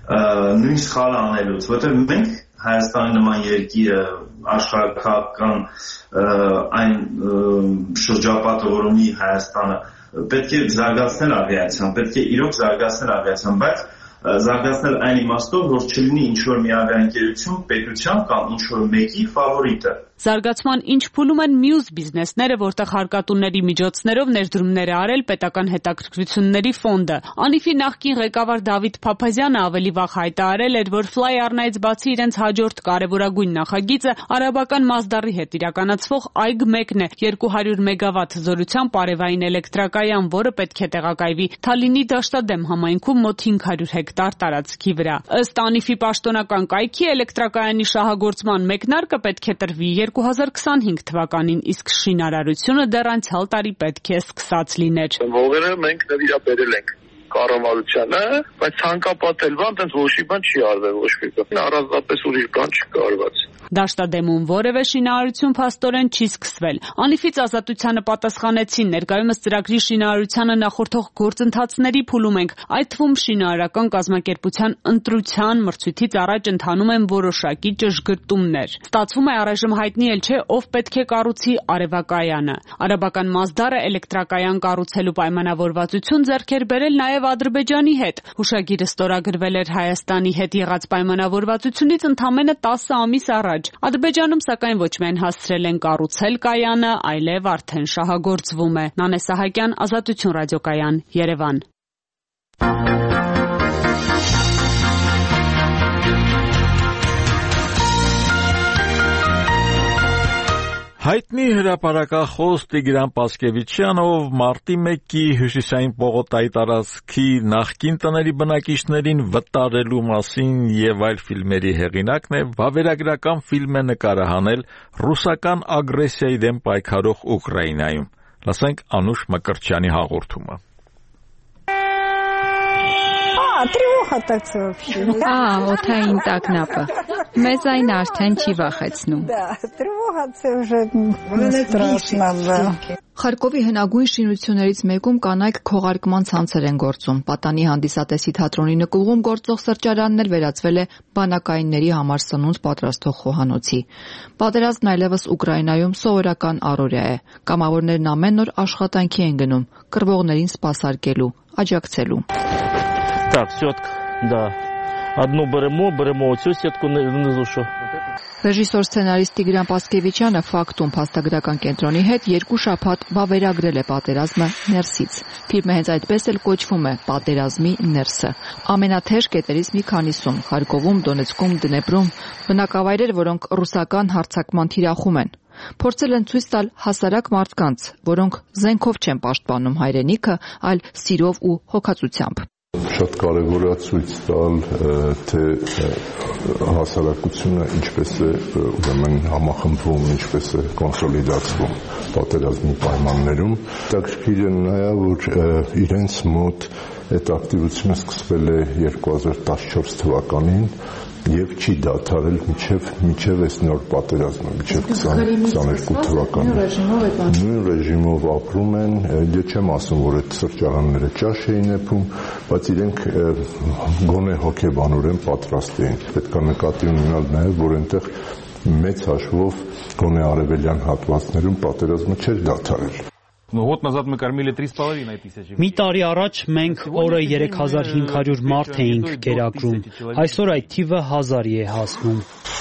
նույն սխալը անելուց, որտեղ մենք Հայաստանի նման երկիրը աշխարհական այն շրջապատը, որ ունի Հայաստանը, պետք է զարգացնել ավիացիան, պետք է իրոք զարգացնել ավիացիան, բայց զարգացնել այն իմաստով, որ չլինի ինչ-որ մի ավիաընկերություն պետության կամ ինչ-որ մեկի ֆավորիտը։ Զարգացման ինչ փուլում են մյուս բիզնեսները, որտեղ հարկատուների միջոցներով ներդրումներ է արել պետական հետաքրքրությունների ֆոնդը։ Անիֆի նախկին ղեկավար Դավիթ Փափազյանը ավելի վաղ հայտարարել էր, որ Fly Arna-ից բացի իրենց հաջորդ կարևորագույն նախագիծը արաբական Մասդարի հետ իրականացվող այգ մեկն է՝ երկու հարյուր մեգավատ զորությամբ արևային էլեկտրակայան, որը պետք է տեղակայվի Թալինի Դաշտադեմ համայնքում մոտ հինգ հարյուր հեկտար տարածքի վրա։ Ըստ Անիֆի պաշտոնական կայքի էլեկտրակայանի շահագործման մեկնարկը պետք է տրվի երկու հազար քսանհինգ թվականին, իսկ շինարարությունը դեռ անցյալ տարի պետք է սկսած լիներ։ Հողերը մենք նվիրաբերել ենք կառավարությանը, բայց ցանկապատել բան, այդպես ոչ մի բան չի արվել, ոչ մի բան։ Առանձնապես ուրիշ բան չի արված։ Դաշտադեմում որևէ շինարարություն փաստորեն չի սկսվել։ Անիֆից ազատությանը պատասխանեցին, ներկայումս ծրագրի շինարարությանը նախորդող գործընթացների փուլում ենք, այդ թվում շինարարական կազմակերպության ընտրության մրցույթից առաջ ընթանում են որոշակի ճշգրտումներ։ Ստացվում է առայժմ հայտնի էլ չէ, ով պետք է կառուցի արևակայանը։ Արաբական Մասդարը էլեկտրակայան կառուցելու պայմանավորվածություն ձեռք էր բերել նաև Ադրբեջանի հետ։ Հուշագիրը ստորագրվել էր Հայաստանի հետ եղած պայմանավորվածությունից ընդամենը տասը ամիս առաջ։ Ադրբեջանում սակայն ոչ միայն հասցրել են կառուցել կայանը, այլև արդեն շահագործվում է։ Նանե Սահակյան, Ազատություն ռադիոկայան, Երևան։ Հայտնի հրապարակախոս Տիգրան Պասկևիչյանը, ով մարտի մեկի հյուսիսային պողոտայի տարածքի նախկին տների բնակիչներին վտարելու մասին եւ այլ ֆիլմերի հեղինակն է, վավերագրական ֆիլմ է նկարահանել ռուսական ագրեսիայի դեմ պայքարող Ուկրաինայում։ Լսենք Անուշ Մկրտչյանի հաղորդումը։ Тревога так вообще. А, օթային տագնապը։ Մեզ այն արդեն չի վախեցնում։ Да, тревога це вже страшно, да. Խարկովի հնագույն շինություններից մեկում կանայք քողարկման ցանցեր են գործում։ Պատանի հանդիսատեսի թատրոնի նկուղում գործող սրճարանն էլ վերածվել է բանակայինների համար սնունդ պատրաստող խոհանոցի։ Պատերազմն այլևս Ուկրաինայում սովորական առօրյա է։ Կամավորներն ամեն օր աշխատանքի են գնում, կռվողներին սպասարկելու, աջակցելու։ Так, сетка, да. Одну беремо, беремо оцю сетку внизу, що. Ռեժիսոր սցենարիստ Տիգրան Պասկևիչյանը Ֆակտում փաստագրական կենտրոնի հետ երկու շաբաթ վավերագրել է պատերազմը ներսից։ Ֆիլմը հենց այդպես էլ կոչվում է Պատերազմի ներսը։ Ամենաթեժ կետերից մի քանիսում՝ Խարկովում, Դոնեցկում, Դնեպրում, բնակավայրեր, որոնք ռուսական հարձակման թիրախում են։ Փորձել են ցույց տալ հասարակ մարդկանց, որոնք զենքով չեն պաշտպանում հայրենիքը, այլ սիրով ու հոգացությամբ։ Շատ կարևոր է ցույց տալ, թե հասարակությունը ինչպես է ուրեմն համախմբվում, ինչպես է կոնսոլիդացվում պատերազմի պայմաններում։ Հետաքրքիր է նաև, որ իրենց մոտ այդ ակտիվությունը սկսվել է երկու հազար տասնչորս թվականին եւ չի դադարել մինչեւ մինչեւ այս նոր պատերազմը, մինչեւ քսաներկու թվականը։ Նույն ռեժիմով ապրում են, ես չեմ ասում, որ այդ սրճարանները ճաշ էին եփում, բայց իրենք գոնե հոգեբանորեն պատրաստ էին։ Պետք է նկատի ունենալ նաեւ, որ այնտեղ մեծ հաշվով գոնե արևելյան հատվածներում պատերազմը չէր դադարել։ Год назад мы кормили три с половиной тысячи. Մի տարի առաջ մենք օրը երեք հազար հինգ հարյուր մարդ էինք կերակրում։ Այսօր այդ թիվը հազարի է հասնում։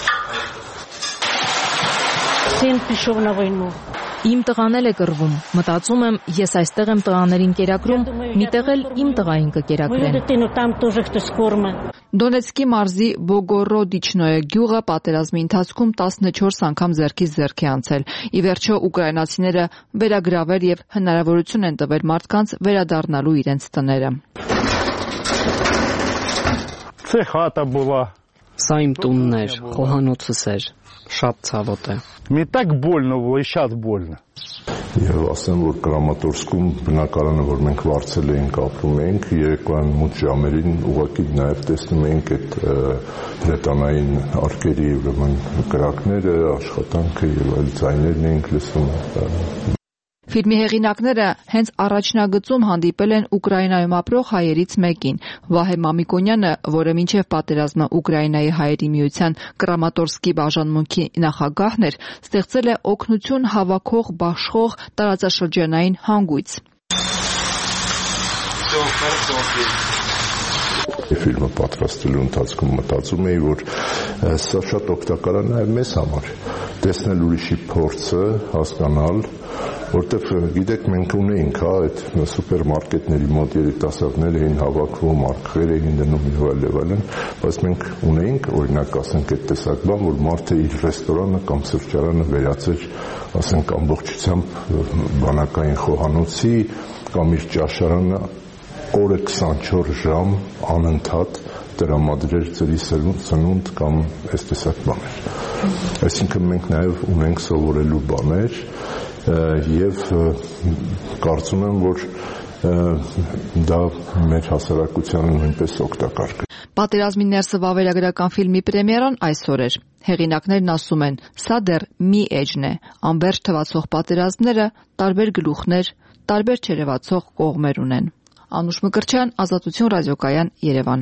Сын пришел на войну. Իմ տղան էլ է կռվում։ Մտածում եմ, ես այստեղ եմ տղաներին կերակրում, միտեղ էլ իմ տղային կկերակրեն։ Դոնեցկի մարզի Բոգորոդիչնոյե գյուղը պատերազմի ընթացքում տասնչորս անգամ ձեռքից ձեռք է անցել։ Ի վերջո ուկրաինացիները վերագրավել եւ հնարավորություն են տվել մարդկանց վերադառնալու իրենց տները։ Це хата була. Սա իմ տունն էր, խոհանոցս էր, շատ ցավոտ է։ Мне так больно было, и сейчас больно. Եվ ասեմ, որ Կրամատորսկում բնակարանը, որ մենք վարձել էինք, ապրում էինք, երեկոյան մութ ժամերին ուղղակի նաև տեսնում էինք այդ հրետանային արկերի ուրեմն կրակները, աշխատանքը եւ այլ ձայներն էինք լսում։ Ֆիլմի հեղինակները հենց առաջնագծում հանդիպել են Ուկրաինայում ապրող հայերից մեկին՝ Վահե Մամիկոնյանը, որը մինչև պատերազմը Ուկրաինայի հայերի միության Կրամատորսկի բաժանմունքի նախագահն էր, ստեղծել է օգնություն հավաքող բաշխող տարածաշրջանային հանգույց։ Ֆիլմը պատրաստելու ընթացքում մտածում էի, որ սա շատ օգտակար է նաև մեզ համար, տեսնել ուրիշի փորձը, հասկանալ, որտեվ գիտեք մենք ունեինք, հա, այդ սուպերմարկետների մոտ երիտասարդներ էին հավաքվում, արկղեր էին դնում եւ այլ եւ այլն, բայց մենք ունեինք, օրինակ ասենք այդ տեսակ բան, որ մարդը իր ռեստորանը կամ սրճարանը վերածեր, ասենք ամբողջությամբ բանակային խոհանոցի կամ իր ճաշարանը օրը քսանչորս ժամ անընդհատ տրամադրեր ծրի սնունդ կամ այս տեսակ բաներ։ Այսինքն մենք նաև ունենք սովորելու բաներ եւ կարծում եմ, որ դա մեր հասարակությանը նույնպես օգտակար կլինի։ Պատերազմի ներսը վավերագրական ֆիլմի պրեմիերան այսօր էր։ Հեղինակներն ասում են, սա դեռ մի էջն է, անվերջ թվացող պատերազմները տարբեր գլուխներ, տարբեր չերևացող կողմեր ունեն։ Անուշ Մկրտչյան, Ազատություն ռադիոկայան, Երևան։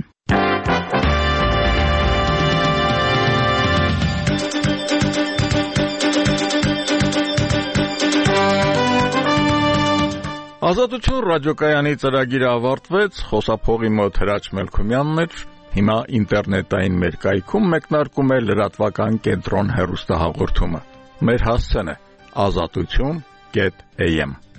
Ազատություն ռադիոկայանի ծրագիրը ավարտվեց, խոսափողի մոտ Հրաչ Մելքումյանն էր, հիմա ինտերնետային մեր կայքում մեկնարկում է լրատվական կենտրոն հեռուստահաղորդումը։ Մեր հասցեն է ազատություն կետ էյ էմ